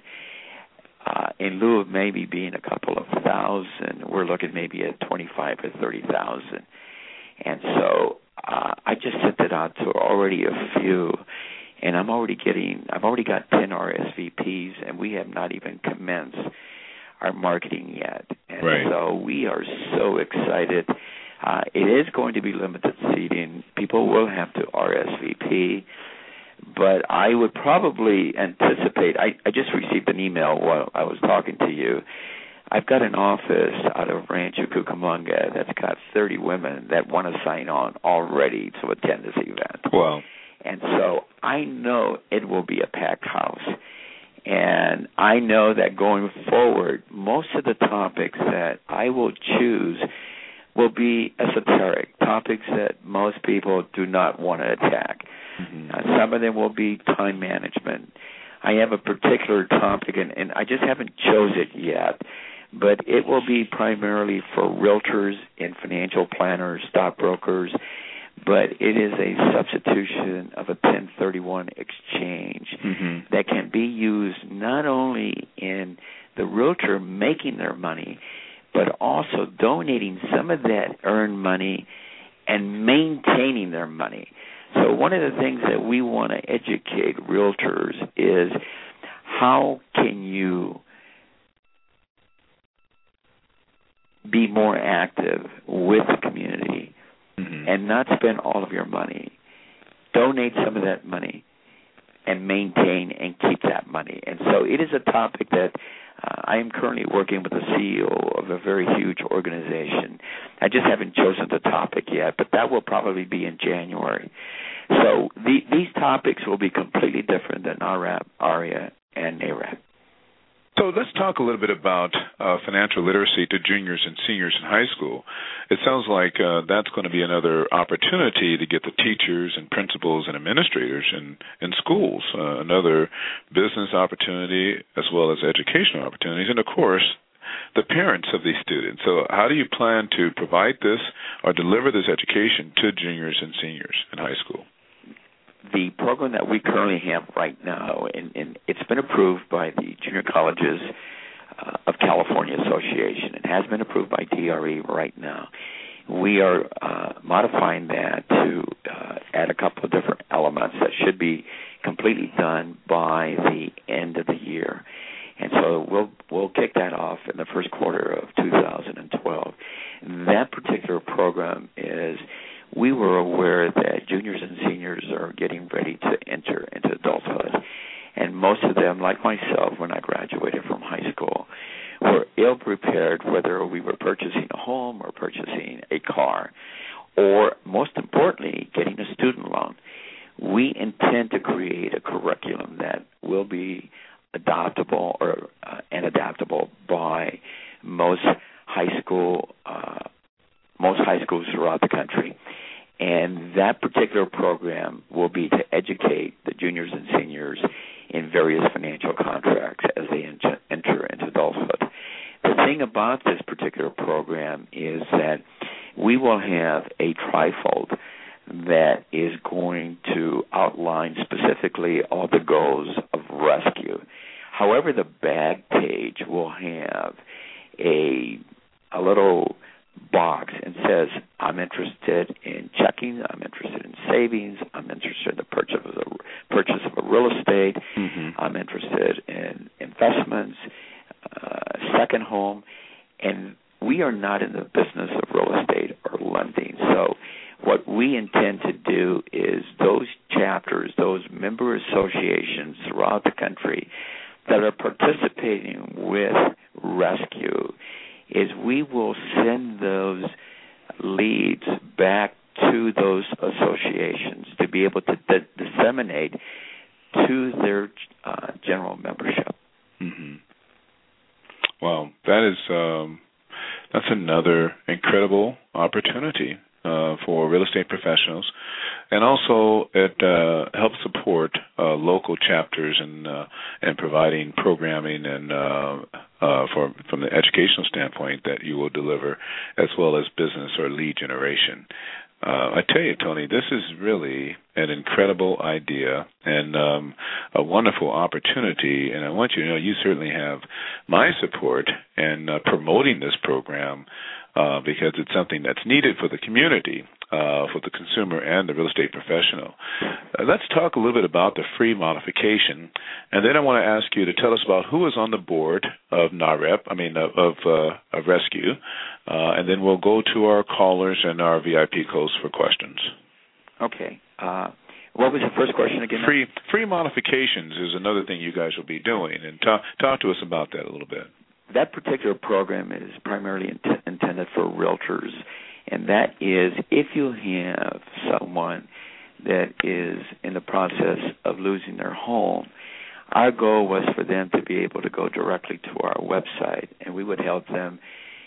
uh, in lieu of maybe being a couple of thousand, we're looking maybe at twenty-five or thirty thousand. And so uh, I just sent it out to already a few, and I'm already getting, I've already got ten R S V Ps, and we have not even commenced our marketing yet. And right. so we are so excited. Uh, it is going to be limited seating. People will have to R S V P, but I would probably anticipate, I, I just received an email while I was talking to you. I've got an office out of Rancho Cucamonga that's got thirty women that want to sign on already to attend this event. Wow. And so I know it will be a packed house. And I know that going forward, most of the topics that I will choose will be esoteric, topics that most people do not want to attack. Mm-hmm. Uh, some of them will be time management. I have a particular topic, and, and I just haven't chose it yet, but it will be primarily for realtors and financial planners, stockbrokers, but it is a substitution of a ten thirty-one exchange mm-hmm. that can be used not only in the realtor making their money, but also donating some of that earned money and maintaining their money. So one of the things that we want to educate realtors is how can you be more active with the community mm-hmm. and not spend all of your money. Donate some of that money and maintain and keep that money. And so it is a topic that uh, I am currently working with the C E O of a very huge organization. I just haven't chosen the topic yet, but that will probably be in January. So the, these topics will be completely different than R A P, ARIA, and N A R E P. So let's talk a little bit about uh, financial literacy to juniors and seniors in high school. It sounds like uh, that's going to be another opportunity to get the teachers and principals and administrators in, in schools, uh, another business opportunity as well as educational opportunities, and, of course, the parents of these students. So how do you plan to provide this or deliver this education to juniors and seniors in high school? the program that we currently have right now, and, and it's been approved by the Junior Colleges uh, of California Association. It has been approved by D R E right now. We are uh, modifying that to uh, add a couple of different elements that should be completely done by the end of the year. And so we'll we'll kick that off in the first quarter of two thousand twelve. That particular program is, we were aware that juniors and seniors are getting ready to enter into adulthood. And most of them, like myself, when I graduated from high school, were ill-prepared, whether we were purchasing a home or purchasing a car, or most importantly, getting a student loan. We intend to create a curriculum that will be adoptable or uh, and adaptable by most high school uh, most high schools throughout the country. And that particular program will be to educate the juniors and seniors in various financial contracts as they enter, enter into adulthood. The thing about this particular program is that we will have a trifold that is going to outline specifically all the goals of rescue. However, the back page will have a a little box and says, I'm interested in checking, I'm interested in savings, I'm interested in the purchase of a, purchase of a real estate, mm-hmm. I'm interested in investments, uh, second home, and we are not in the business of real estate or lending. So what we intend to do is those chapters, those member associations throughout the country that are participating with Rescue, is we will send those leads back to those associations to be able to d- disseminate to their uh, general membership. Mm-hmm. Wow, that is um, that's another incredible opportunity uh, for real estate professionals, and also it uh, helps support uh, local chapters and uh, and providing programming and uh, uh, for from the educational standpoint that you will deliver, as well as business or lead generation. Uh, I tell you, Tony, this is really an incredible idea and um, a wonderful opportunity, and I want you to know you certainly have my support in uh, promoting this program uh, because it's something that's needed for the community, uh, for the consumer and the real estate professional. Uh, let's talk a little bit about the free modification, and then I want to ask you to tell us about who is on the board of NAREP, I mean, of, of, uh, of Rescue, uh, and then we'll go to our callers and our V I P hosts for questions. Okay. Uh, what was the first question again? Free free modifications is another thing you guys will be doing, and talk, talk to us about that a little bit. That particular program is primarily int- intended for realtors, and that is if you have someone that is in the process of losing their home, our goal was for them to be able to go directly to our website, and we would help them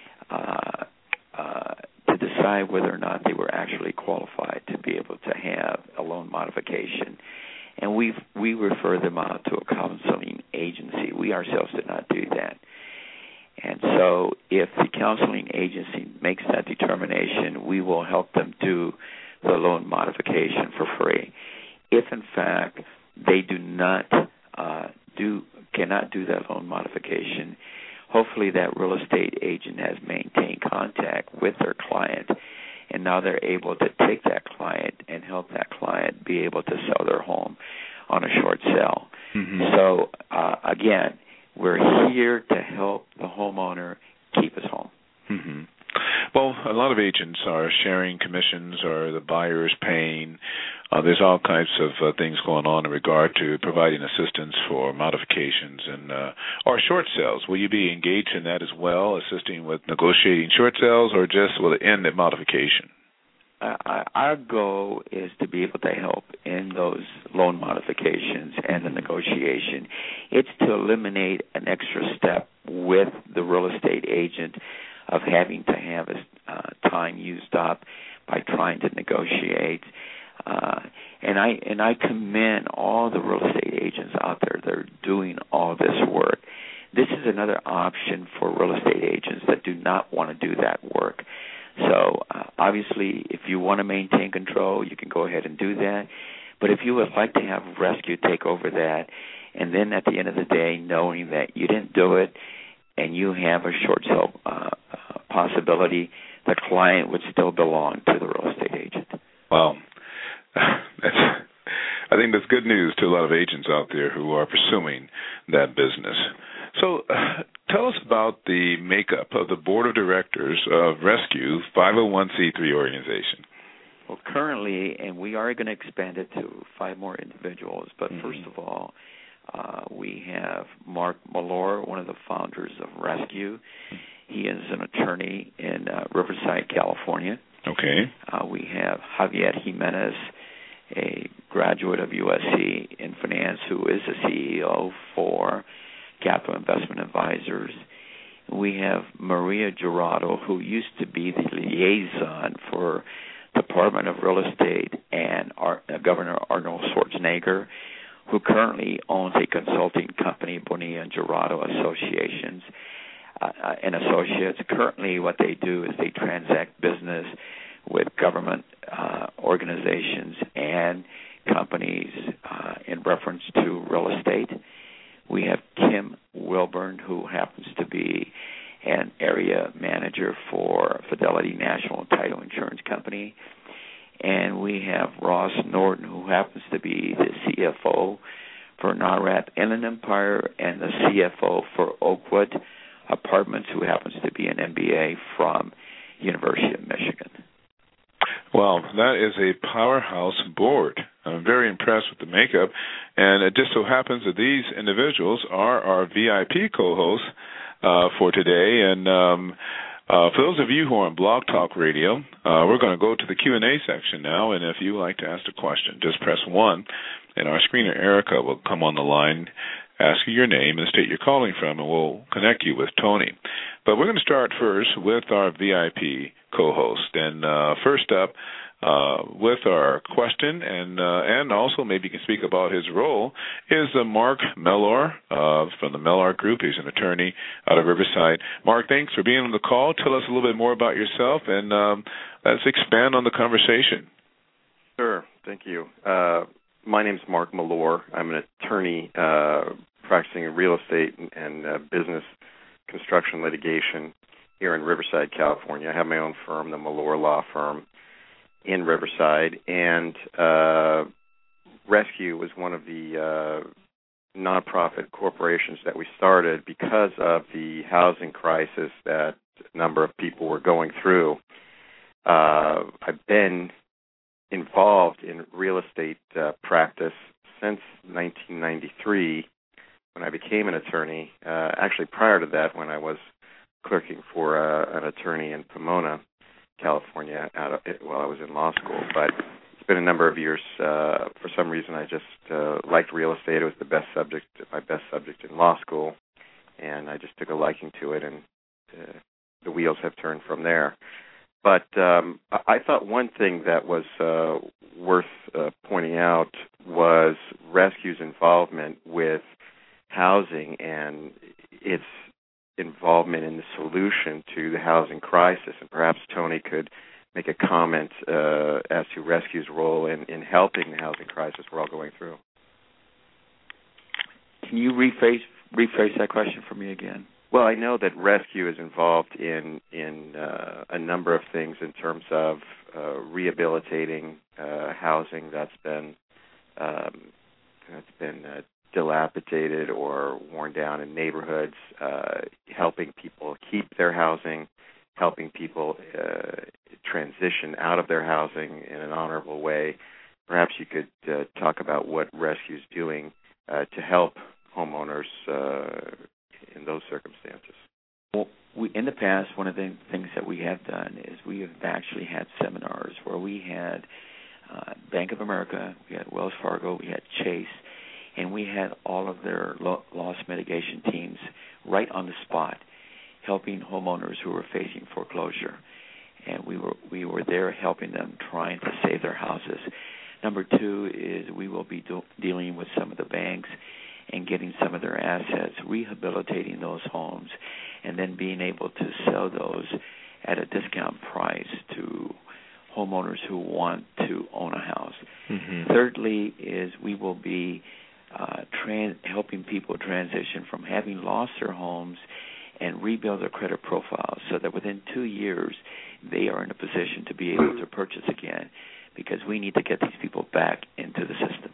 uh, uh, to decide whether or not they were actually qualified to be able to have a loan modification. And we we refer them out to a counseling agency. We ourselves did not do that. And so if the counseling agency makes that determination, we will help them do the loan modification for free. If, in fact, they do not uh, do cannot do that loan modification, hopefully that real estate agent has maintained contact with their client, and now they're able to take that client and help that client be able to sell their home on a short sale. Mm-hmm. So, uh, again, we're here to help the homeowner keep his home. Mm-hmm. Well, a lot of agents are sharing commissions or the buyer is paying. Uh, there's all kinds of uh, things going on in regard to providing assistance for modifications and uh, or short sales. Will you be engaged in that as well, assisting with negotiating short sales, or just will it end at modification? Uh, our goal is to be able to help in those loan modifications and the negotiation. It's to eliminate an extra step with the real estate agent of having to have his uh, time used up by trying to negotiate. Uh, and I and I commend all the real estate agents out there that are doing all this work. This is another option for real estate agents that do not want to do that work. So uh, obviously, if you want to maintain control, you can go ahead and do that. But if you would like to have Rescue take over that, and then at the end of the day, knowing that you didn't do it and you have a short sale uh, uh, possibility, the client would still belong to the real estate agent. Wow. That's, I think that's good news to a lot of agents out there who are pursuing that business. So uh, tell us about the makeup of the board of directors of Rescue, five oh one c three organization. Well, currently, and we are going to expand it to five more individuals, but mm-hmm. first of all, uh, we have Mark Malor, one of the founders of Rescue. He is an attorney in uh, Riverside, California. Okay. Uh, we have Javier Jimenez, a graduate of U S C in finance, who is a C E O for Capital Investment Advisors. We have Maria Jurado, who used to be the liaison for Department of Real Estate and Ar- uh, Governor Arnold Schwarzenegger, who currently owns a consulting company, Bonilla and Jurado Associations uh, and Associates. Currently, what they do is they transact business with government uh, organizations and companies uh, in reference to real estate. We have Kim Wilburn, who happens to be an area manager for Fidelity National Title Insurance Company. And we have Ross Norton, who happens to be the C F O for NARAT Inland Empire and the C F O for Oakwood Apartments, who happens to be an M B A from University of Michigan. Well, that is a powerhouse board. I'm very impressed with the makeup, and it just so happens that these individuals are our V I P co-hosts uh, for today. And um, uh, for those of you who are on Blog Talk Radio, uh, we're going to go to the Q and A section now, and if you would like to ask a question, just press one, and our screener, Erica, will come on the line, ask you your name and state you're calling from, and we'll connect you with Tony. But we're going to start first with our V I P co-host. And uh, first up, uh, with our question, and uh, and also maybe you can speak about his role, is uh, Mark Mellor uh, from the Mellor Group. He's an attorney out of Riverside. Mark, thanks for being on the call. Tell us a little bit more about yourself, and um, let's expand on the conversation. Sure. Thank you. Uh, my name is Mark Mellor. I'm an attorney uh, practicing in real estate and, and uh, business construction litigation here in Riverside, California. I have my own firm, the Mellor Law Firm, in Riverside, and uh, Rescue was one of the uh, nonprofit corporations that we started because of the housing crisis that a number of people were going through. Uh, I've been involved in real estate uh, practice since nineteen ninety-three when I became an attorney. Uh, actually, prior to that, when I was clerking for uh, an attorney in Pomona, California, out of, while I was in law school. But it's been a number of years. Uh, for some reason, I just uh, liked real estate. It was the best subject, my best subject in law school, and I just took a liking to it, and uh, the wheels have turned from there. But um, I thought one thing that was uh, worth uh, pointing out was Rescue's involvement with housing and its involvement in the solution to the housing crisis. And perhaps Tony could make a comment uh, as to Rescue's role in, in helping the housing crisis we're all going through. Can you rephrase, rephrase that question for me again? Well, I know that Rescue is involved in in uh, a number of things in terms of uh, rehabilitating uh, housing that's been um, that's been uh, dilapidated or worn down in neighborhoods, uh, helping people keep their housing, helping people uh, transition out of their housing in an honorable way. Perhaps you could uh, talk about what Rescue's doing uh, to help homeowners uh, in those circumstances. Well, we, in the past, one of the things that we have done is we have actually had seminars where we had uh, Bank of America, we had Wells Fargo, we had Chase, and we had all of their lo- loss mitigation teams right on the spot, helping homeowners who were facing foreclosure. And we were we were there helping them, trying to save their houses. Number two is we will be do- dealing with some of the banks and getting some of their assets, rehabilitating those homes, and then being able to sell those at a discount price to homeowners who want to own a house. Mm-hmm. Thirdly is we will be uh, trans- helping people transition from having lost their homes and rebuild their credit profile so that within two years they are in a position to be able to purchase again, because we need to get these people back into the system.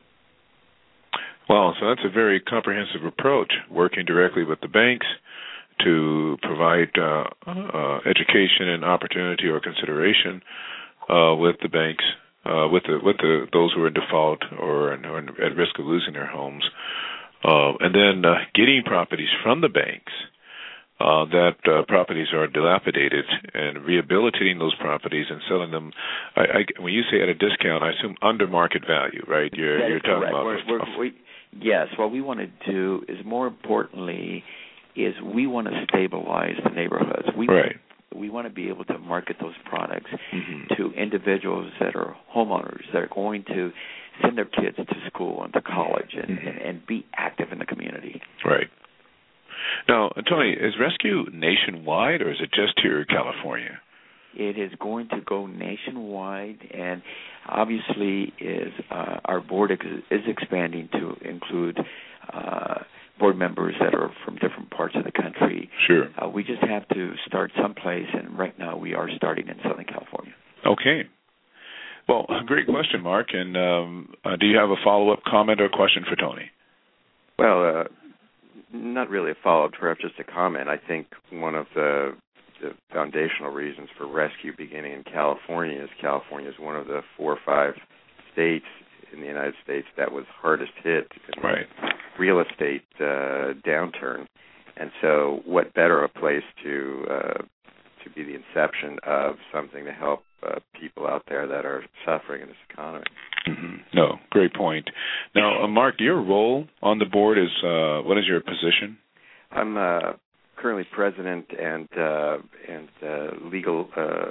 Well, so that's a very comprehensive approach, working directly with the banks to provide uh, uh, education and opportunity or consideration uh, with the banks, uh, with the with the those who are in default or, or at risk of losing their homes, uh, and then uh, getting properties from the banks uh, that uh, properties are dilapidated and rehabilitating those properties and selling them. I, I, when you say at a discount, I assume under market value, right? You're, that you're is talking correct. about. We're, we're, we, yes, what we want to do is more importantly is we want to stabilize the neighborhoods. We right. We want to be able to market those products mm-hmm. to individuals that are homeowners that are going to send their kids to school and to college and, mm-hmm. and, and be active in the community. Right. Now, Tony, is Rescue nationwide or is it just here in California? It is going to go nationwide, and obviously is uh, our board ex- is expanding to include uh, board members that are from different parts of the country. Sure. Uh, we just have to start someplace, and right now we are starting in Southern California. Okay. Well, great question, Mark. And um, uh, do you have a follow-up comment or question for Tony? Well, uh, not really a follow-up, perhaps just a comment. I think one of the, the foundational reasons for Rescue beginning in California is California is one of the four or five states in the United States that was hardest hit in right. the real estate uh, downturn. And so what better a place to uh, to be the inception of something to help uh, people out there that are suffering in this economy. Mm-hmm. No, great point. Now, uh, Mark, your role on the board is, uh, what is your position? I'm uh, currently president and uh, and uh, legal uh,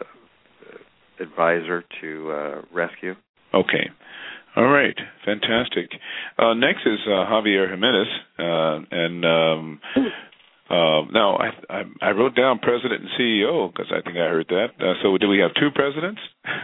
advisor to uh, Rescue. Okay. All right. Fantastic. Uh, next is uh, Javier Jimenez. Uh, and um, uh, now I, I, I wrote down president and C E O because I think I heard that. Uh, so do we have two presidents?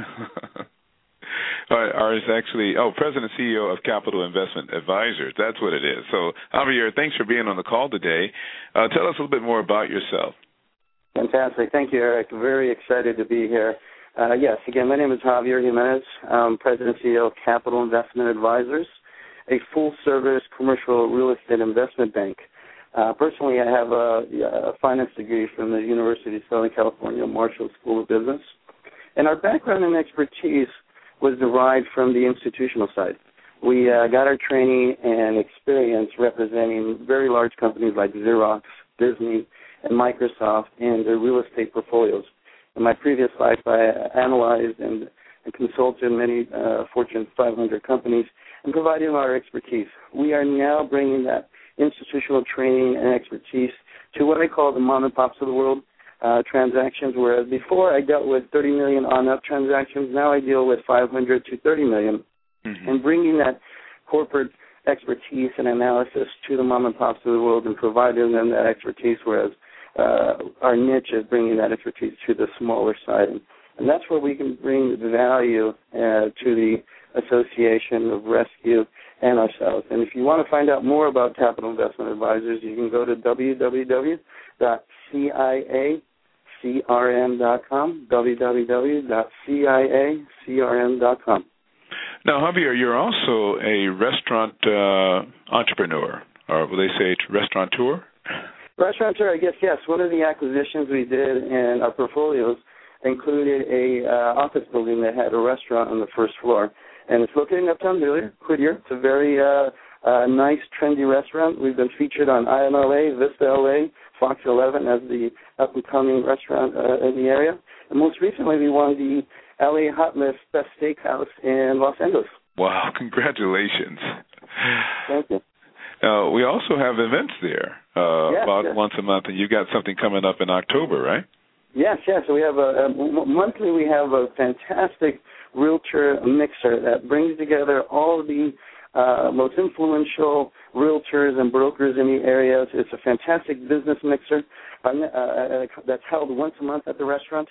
Ours actually, oh, President and C E O of Capital Investment Advisors. That's what it is. So, Javier, thanks for being on the call today. Uh, tell us a little bit more about yourself. Fantastic. Thank you, Eric. Very excited to be here. Uh, yes, again, my name is Javier Jimenez. I'm President and C E O of Capital Investment Advisors, a full-service commercial real estate investment bank. Uh, personally, I have a, a finance degree from the University of Southern California Marshall School of Business. And our background and expertise was derived from the institutional side. We uh, got our training and experience representing very large companies like Xerox, Disney, and Microsoft in their real estate portfolios. In my previous life, I analyzed and, and consulted many uh, Fortune five hundred companies and provided our expertise. We are now bringing that institutional training and expertise to what I call the mom and pops of the world. Uh, transactions, whereas before I dealt with thirty million on up transactions, now I deal with five hundred to thirty million, mm-hmm. and bringing that corporate expertise and analysis to the mom and pops of the world and providing them that expertise, whereas uh, our niche is bringing that expertise to the smaller side. And, and that's where we can bring the value uh, to the association of Rescue and ourselves. And if you want to find out more about Capital Investment Advisors, you can go to w w w dot c i a c r m dot com, w w w dot c i a c r m dot com. Now, Javier, you're also a restaurant uh, entrepreneur, or will they say restaurateur? Restaurateur, I guess, yes. One of the acquisitions we did in our portfolios included a uh, office building that had a restaurant on the first floor, and it's located in Uptown Whittier. It's a very uh, uh, nice, trendy restaurant. We've been featured on I M L A, Vista L A, Fox eleven as the up-and-coming restaurant uh, in the area. And most recently, we won the L A Hot List Best Steakhouse in Los Angeles. Wow, congratulations. Thank you. Uh, we also have events there uh, yes, about yes. once a month, and you got something coming up in October, right? Yes, yes. So we have a, a monthly. We have a fantastic realtor mixer that brings together all the uh, most influential realtors and brokers in the area. It's a fantastic business mixer uh, uh, that's held once a month at the restaurant.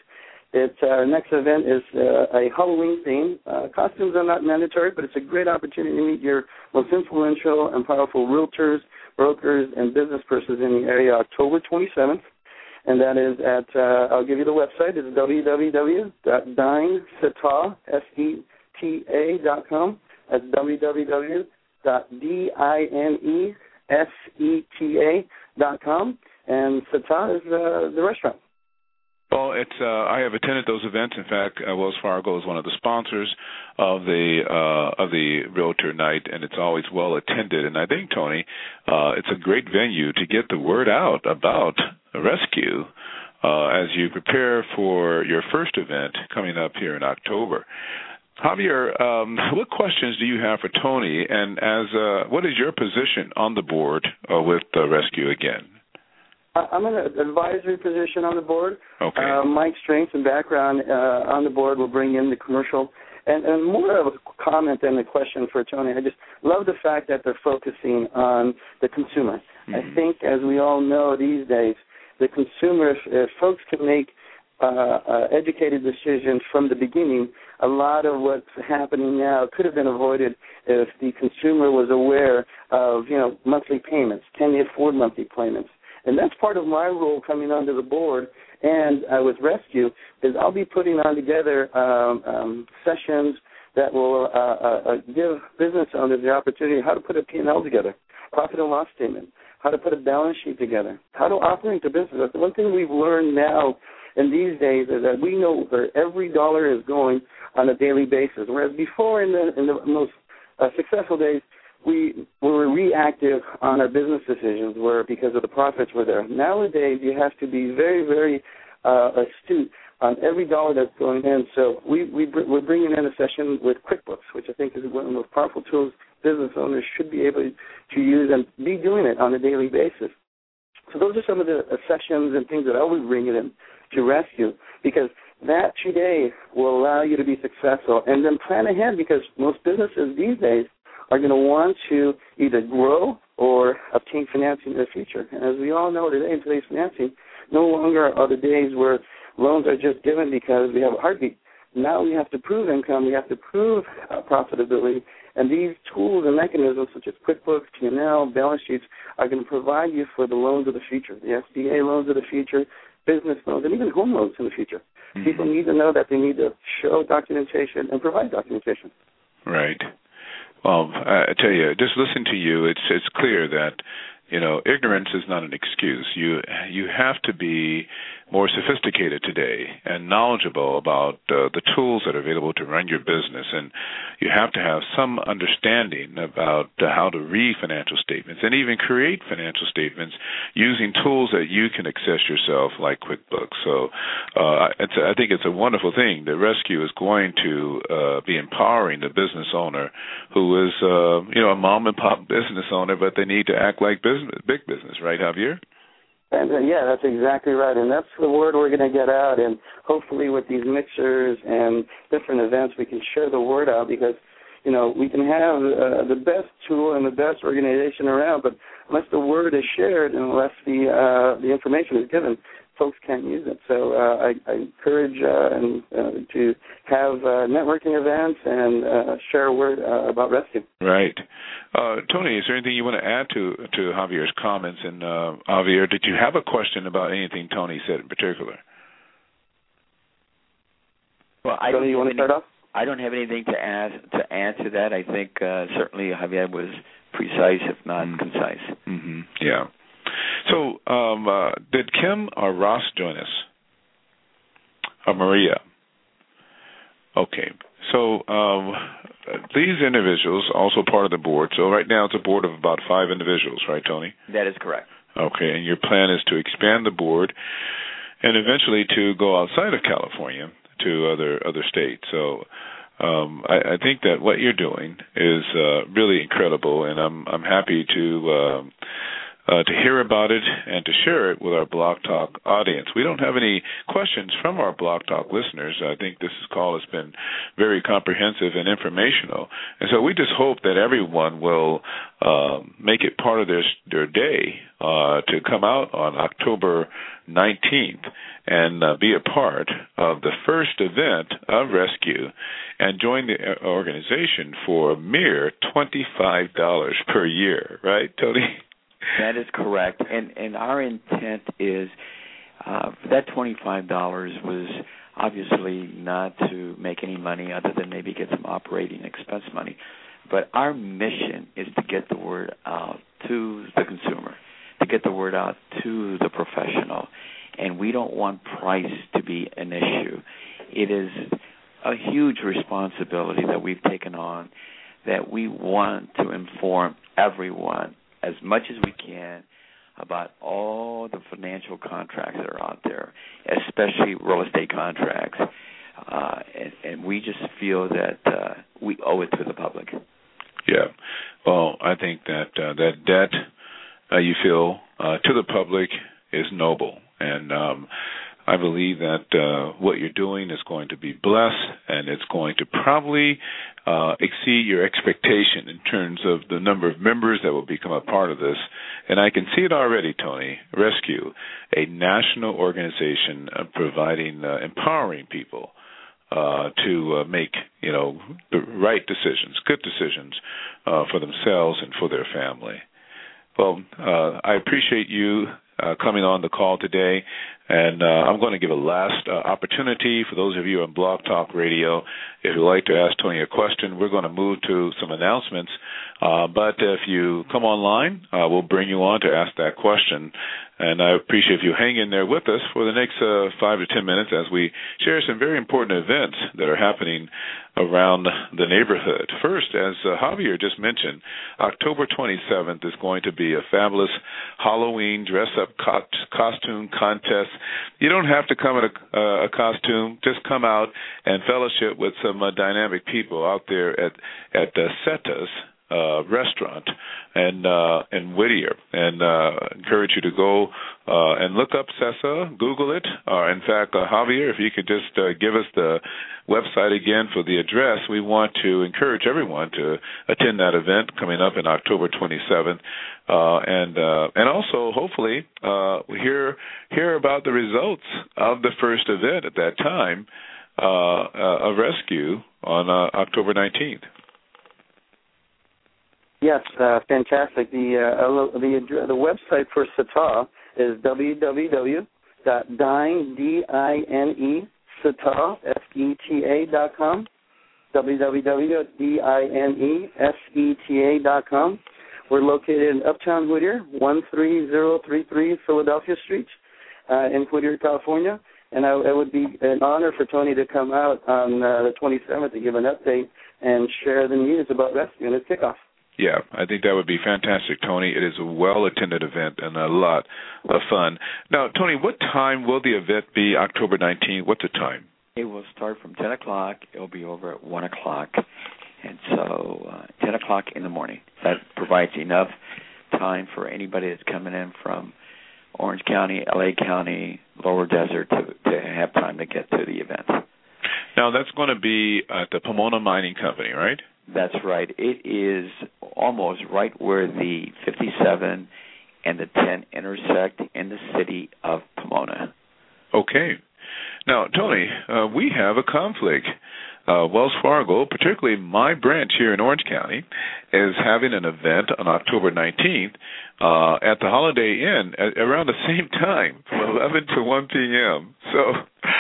It's, our next event is uh, a Halloween theme. Uh, costumes are not mandatory, but it's a great opportunity to meet your most influential and powerful realtors, brokers, and business persons in the area October twenty-seventh. And that is at, uh, I'll give you the website. It's w w w dot dine seta, S E T A dot com. That's w w w dot dine seta dot com. And Seta is uh, the restaurant. Well, it's uh, I have attended those events. In fact, uh, Wells Fargo is one of the sponsors of the uh, of the Realtor Night, and it's always well attended. And I think, Tony, uh, it's a great venue to get the word out about Rescue uh, as you prepare for your first event coming up here in October. Javier, um, what questions do you have for Tony? And as uh, what is your position on the board uh, with uh, Rescue again? I'm in an advisory position on the board. Okay. Uh, my strengths and background uh, on the board will bring in the commercial. And, and more of a comment than a question for Tony. I just love the fact that they're focusing on the consumer. Mm-hmm. I think, as we all know these days, the consumer, if, if folks can make uh, uh, educated decisions from the beginning, a lot of what's happening now could have been avoided if the consumer was aware of, you know, monthly payments. Can they afford monthly payments? And that's part of my role coming onto the board and uh, with Rescue is I'll be putting on together um, um, sessions that will uh, uh, give business owners the opportunity how to put a P and L together, profit and loss statement, how to put a balance sheet together, how to operate the business. That's the one thing we've learned now in these days is that we know where every dollar is going on a daily basis, whereas before in the, in the most uh, successful days, we were reactive on our business decisions where because of the profits were there. Nowadays, you have to be very, very uh, astute on every dollar that's going in. So we, we, we're bringing in a session with QuickBooks, which I think is one of the most powerful tools business owners should be able to use and be doing it on a daily basis. So those are some of the uh, sessions and things that I would bring in to Rescue because that today will allow you to be successful and then plan ahead because most businesses these days are going to want to either grow or obtain financing in the future. And as we all know today, in today's financing, no longer are the days where loans are just given because we have a heartbeat. Now we have to prove income, we have to prove uh, profitability, and these tools and mechanisms such as QuickBooks, P and L, balance sheets are going to provide you for the loans of the future, the S B A loans of the future, business loans, and even home loans in the future. Mm-hmm. People need to know that they need to show documentation and provide documentation. Right. Well, I tell you, just listen to you. It's it's clear that you know ignorance is not an excuse. You you have to be more sophisticated today and knowledgeable about uh, the tools that are available to run your business, and you have to have some understanding about uh, how to read financial statements and even create financial statements using tools that you can access yourself, like QuickBooks. So, uh, it's a, I think it's a wonderful thing that Rescue is going to uh, be empowering the business owner who is, uh, you know, a mom and pop business owner, but they need to act like business, big business, right, Javier? And uh, yeah, that's exactly right, and that's the word we're going to get out, and hopefully with these mixers and different events, we can share the word out because, you know, we can have uh, the best tool and the best organization around, but unless the word is shared and unless the uh, the information is given, folks can't use it. So uh, I, I encourage uh, and, uh, to have uh, networking events and uh, share a word uh, about Rescue. Right. Uh, Tony, is there anything you want to add to, to Javier's comments? And uh, Javier, did you have a question about anything Tony said in particular? Well, I Tony, don't you want to start off? I don't have anything to add to add to that. I think uh, certainly Javier was precise, if not mm-hmm. concise. Mm-hmm. Yeah. So, um, uh, did Kim or Ross join us? Or Maria? Okay. So, um, these individuals also part of the board. So, right now it's a board of about five individuals, right, Tony? That is correct. Okay. And your plan is to expand the board and eventually to go outside of California to other other states. So, um, I, I think that what you're doing is uh, really incredible, and I'm I'm happy to. Uh, uh, to hear about it and to share it with our Blog Talk audience. We don't have any questions from our Blog Talk listeners. I think this call has been very comprehensive and informational. And so we just hope that everyone will uh, make it part of their, their day uh, to come out on October nineteenth and uh, be a part of the first event of Rescue and join the organization for a mere twenty-five dollars per year. Right, Tony? That is correct. And, and our intent is uh, that twenty-five dollars was obviously not to make any money other than maybe get some operating expense money. But our mission is to get the word out to the consumer, to get the word out to the professional. And we don't want price to be an issue. It is a huge responsibility that we've taken on, that we want to inform everyone as much as we can about all the financial contracts that are out there, especially real estate contracts. Uh, and, and we just feel that uh, we owe it to the public. Yeah. Well, I think that uh, that debt uh, you feel uh, to the public is noble. And um, I believe that uh, what you're doing is going to be blessed, and it's going to probably uh, exceed your expectation in terms of the number of members that will become a part of this. And I can see it already, Tony. Rescue, a national organization uh, providing, uh, empowering people uh, to uh, make, you know, the right decisions, good decisions uh, for themselves and for their family. Well, uh, I appreciate you uh, coming on the call today, and uh, I'm going to give a last uh, opportunity for those of you on Blog Talk Radio. If you'd like to ask Tony a question, we're going to move to some announcements. Uh, but if you come online, uh, we'll bring you on to ask that question. And I appreciate if you hang in there with us for the next uh, five to ten minutes as we share some very important events that are happening around the neighborhood. First, as uh, Javier just mentioned, October twenty-seventh is going to be a fabulous Halloween dress-up co- costume contest. You don't have to come in a, uh, a costume. Just come out and fellowship with some uh, dynamic people out there at, at uh, Seta's Uh, restaurant and uh, in Whittier, and uh, encourage you to go uh, and look up Sesa, Google it. Uh, in fact, uh, Javier, if you could just uh, give us the website again for the address, we want to encourage everyone to attend that event coming up in October twenty-seventh, uh, and uh, and also hopefully uh, we hear hear about the results of the first event at that time uh, uh, of Rescue on uh, October nineteenth. Yes, uh, fantastic. The uh, the the website for Seta is w w w dot dine, D I N E, Seta, S E T A dot com, w w w dot D I N E, S E T A dot com. We're located in Uptown Whittier, one three zero three three Philadelphia Street uh, in Whittier, California. And I, it would be an honor for Tony to come out on uh, the twenty-seventh to give an update and share the news about Rescue and its kickoff. Yeah, I think that would be fantastic, Tony. It is a well-attended event and a lot of fun. Now, Tony, what time will the event be October nineteenth? What's the time? It will start from ten o'clock. It will be over at one o'clock. And so uh, ten o'clock in the morning. That provides enough time for anybody that's coming in from Orange County, L A County, Lower Desert to, to have time to get to the event. Now, that's going to be at the Pomona Mining Company, right? That's right. It is almost right where the fifty-seven and the ten intersect in the city of Pomona. Okay. Now, Tony, uh, we have a conflict. Uh, Wells Fargo, particularly my branch here in Orange County, is having an event on October nineteenth uh, at the Holiday Inn at around the same time, from eleven to one p.m. So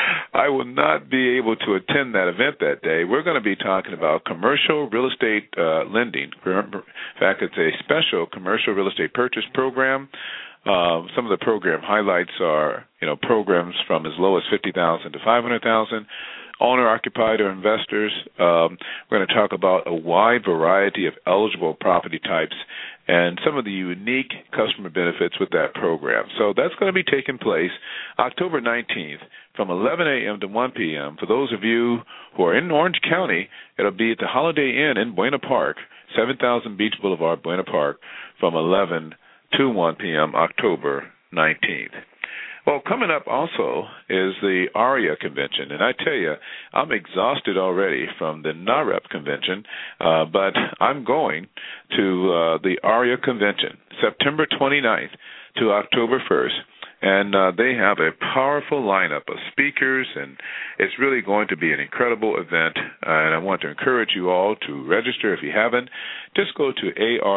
I will not be able to attend that event that day. We're going to be talking about commercial real estate uh, lending. In fact, it's a special commercial real estate purchase program. Uh, some of the program highlights are, you know, programs from as low as fifty thousand dollars to five hundred thousand dollars. Owner-occupied or investors. Um, we're going to talk about a wide variety of eligible property types and some of the unique customer benefits with that program. So that's going to be taking place October nineteenth from eleven a.m. to one p.m. For those of you who are in Orange County, it'll be at the Holiday Inn in Buena Park, seven thousand Beach Boulevard, Buena Park, from eleven to one p.m. October nineteenth. Well, coming up also is the ARIA convention, and I tell you, I'm exhausted already from the NAREP convention, uh, but I'm going to uh, the ARIA convention, September twenty-ninth to October first, and uh, they have a powerful lineup of speakers, and it's really going to be an incredible event, uh, and I want to encourage you all to register if you haven't. Just go to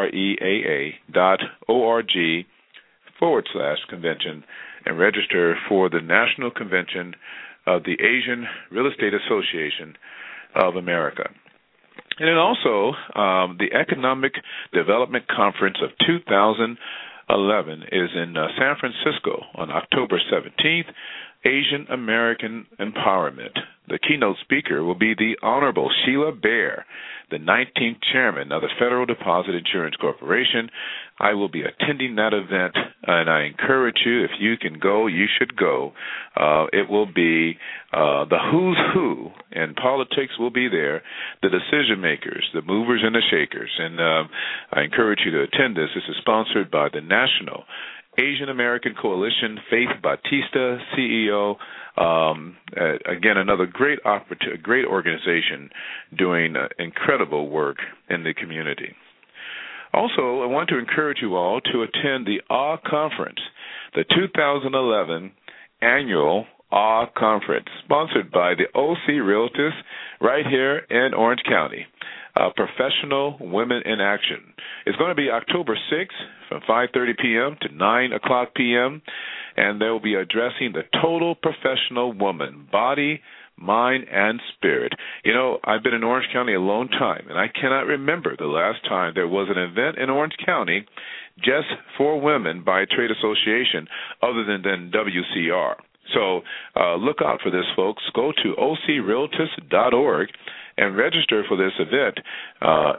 areaa dot org forward slash convention and register for the National Convention of the Asian Real Estate Association of America. And then also, um, the Economic Development Conference of two thousand eleven is in uh, San Francisco on October seventeenth, Asian American Empowerment. The keynote speaker will be the Honorable Sheila Bair, the nineteenth chairman of the Federal Deposit Insurance Corporation. I will be attending that event, and I encourage you, if you can go, you should go. Uh, it will be uh, the who's who in politics will be there, the decision makers, the movers and the shakers. And uh, I encourage you to attend this. This is sponsored by the National Asian American Coalition, Faith Batista, C E O. Um, uh, again, another great opportunity, great organization doing uh, incredible work in the community. Also, I want to encourage you all to attend the A W Conference, the two thousand eleven annual A W Conference, sponsored by the O C Realtors right here in Orange County. Uh, Professional Women in Action. It's going to be October sixth from five thirty p.m. to nine o'clock p.m., and they will be addressing the total professional woman, body, mind, and spirit. You know, I've been in Orange County a long time, and I cannot remember the last time there was an event in Orange County just for women by a trade association other than, than W C R. So uh, look out for this, folks. Go to o c realtors dot org and register for this event. Uh,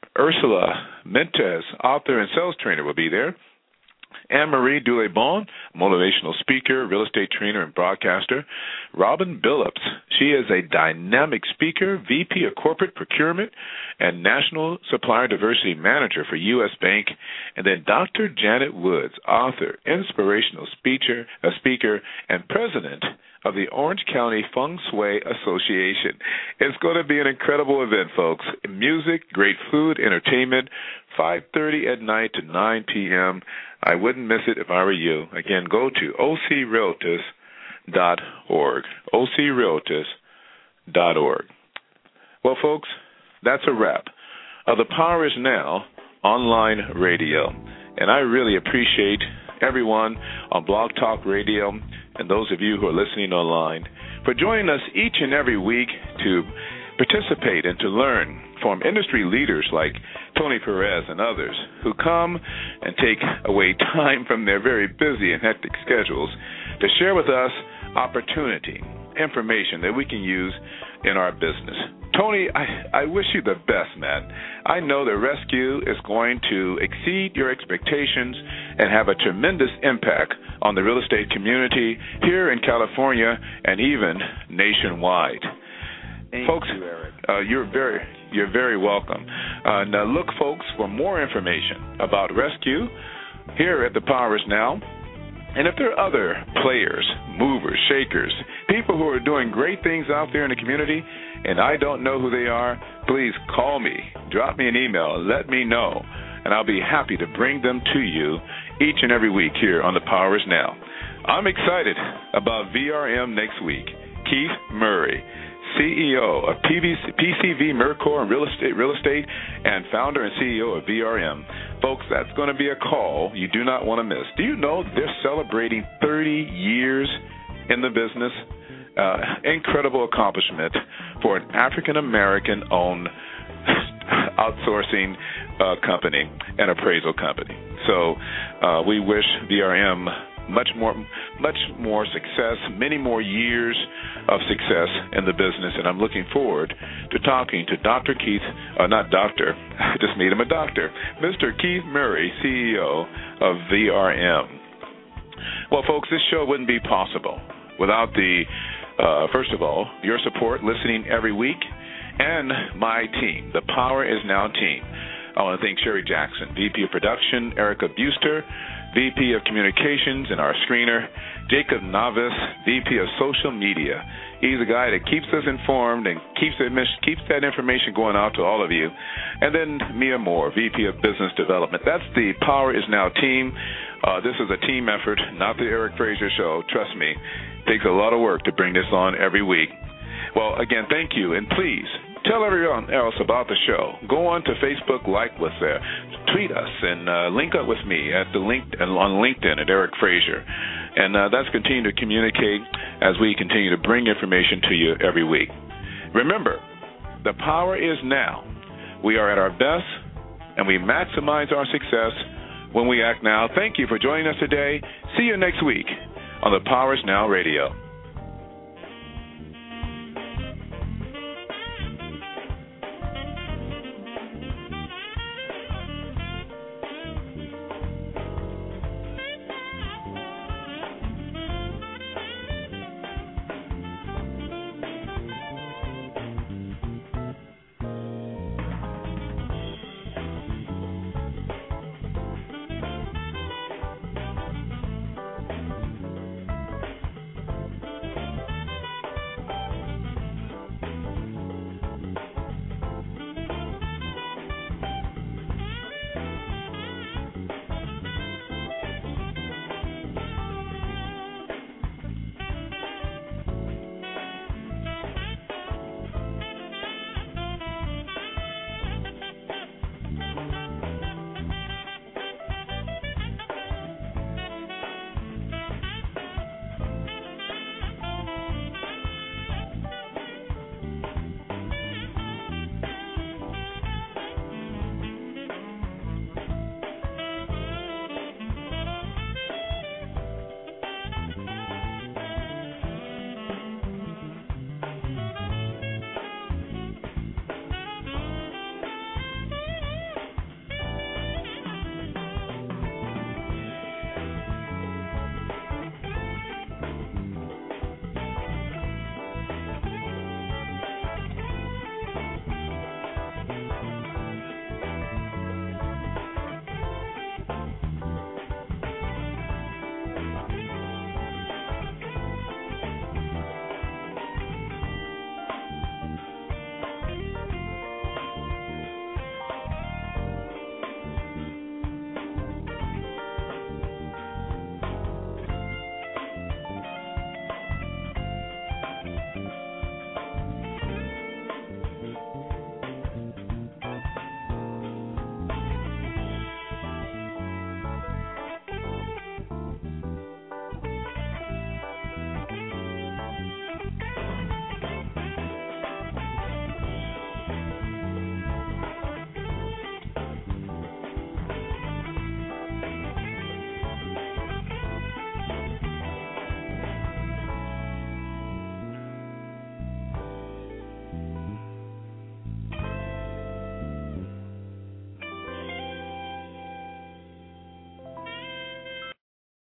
Ursula Mentes, author and sales trainer, will be there. Anne-Marie Dulebon, motivational speaker, real estate trainer, and broadcaster. Robin Billups, she is a dynamic speaker, V P of Corporate Procurement, and National Supplier Diversity Manager for U S Bank. And then Doctor Janet Woods, author, inspirational speaker, a speaker, and president of the Orange County Feng Shui Association. It's going to be an incredible event, folks. Music, great food, entertainment, five thirty at night to nine p.m. I wouldn't miss it if I were you. Again, go to o c realtors dot org, o c realtors dot org. Well, folks, that's a wrap of The Power Is Now online radio. And I really appreciate everyone on Blog Talk Radio and those of you who are listening online for joining us each and every week to participate and to learn from industry leaders like Tony Perez and others who come and take away time from their very busy and hectic schedules to share with us opportunity, information that we can use in our business. Tony, I, I wish you the best, man. I know that Rescue is going to exceed your expectations and have a tremendous impact on the real estate community here in California and even nationwide. Thank folks, you, Eric. Uh, you're very you're very welcome. Uh, now, look, folks, for more information about Rescue here at The Power Is Now. And if there are other players, movers, shakers, people who are doing great things out there in the community, and I don't know who they are, please call me, drop me an email, and let me know, and I'll be happy to bring them to you each and every week here on The Power Is Now. I'm excited about V R M next week. Keith Murray, C E O of P C V Mercor and Real Estate, Real Estate, and founder and C E O of V R M. Folks, that's going to be a call you do not want to miss. Do you know they're celebrating thirty years in the business? Uh, incredible accomplishment for an African-American-owned outsourcing uh, company and appraisal company. So uh, we wish V R M much more much more success, many more years of success in the business, and I'm looking forward to talking to Doctor Keith, uh, not doctor, I just made him a doctor, Mister Keith Murray, C E O of V R M. Well, folks, this show wouldn't be possible without the, uh, first of all, your support, listening every week, and my team, the Power Is Now team. I want to thank Sherry Jackson, V P of Production, Erica Buster, V P of Communications and our screener, Jacob Navis, V P of Social Media. He's a guy that keeps us informed and keeps it, keeps that information going out to all of you. And then Mia Moore, V P of Business Development. That's the Power Is Now team. Uh, this is a team effort, not the Eric Fraser Show. Trust me, it takes a lot of work to bring this on every week. Well, again, thank you, and please tell everyone else about the show. Go on to Facebook, like us there, tweet us, and uh, link up with me at the link on LinkedIn at Eric Fraser. And uh, that's continue to communicate as we continue to bring information to you every week. Remember, the power is now. We are at our best, and we maximize our success when we act now. Thank you for joining us today. See you next week on the Power Is Now Radio.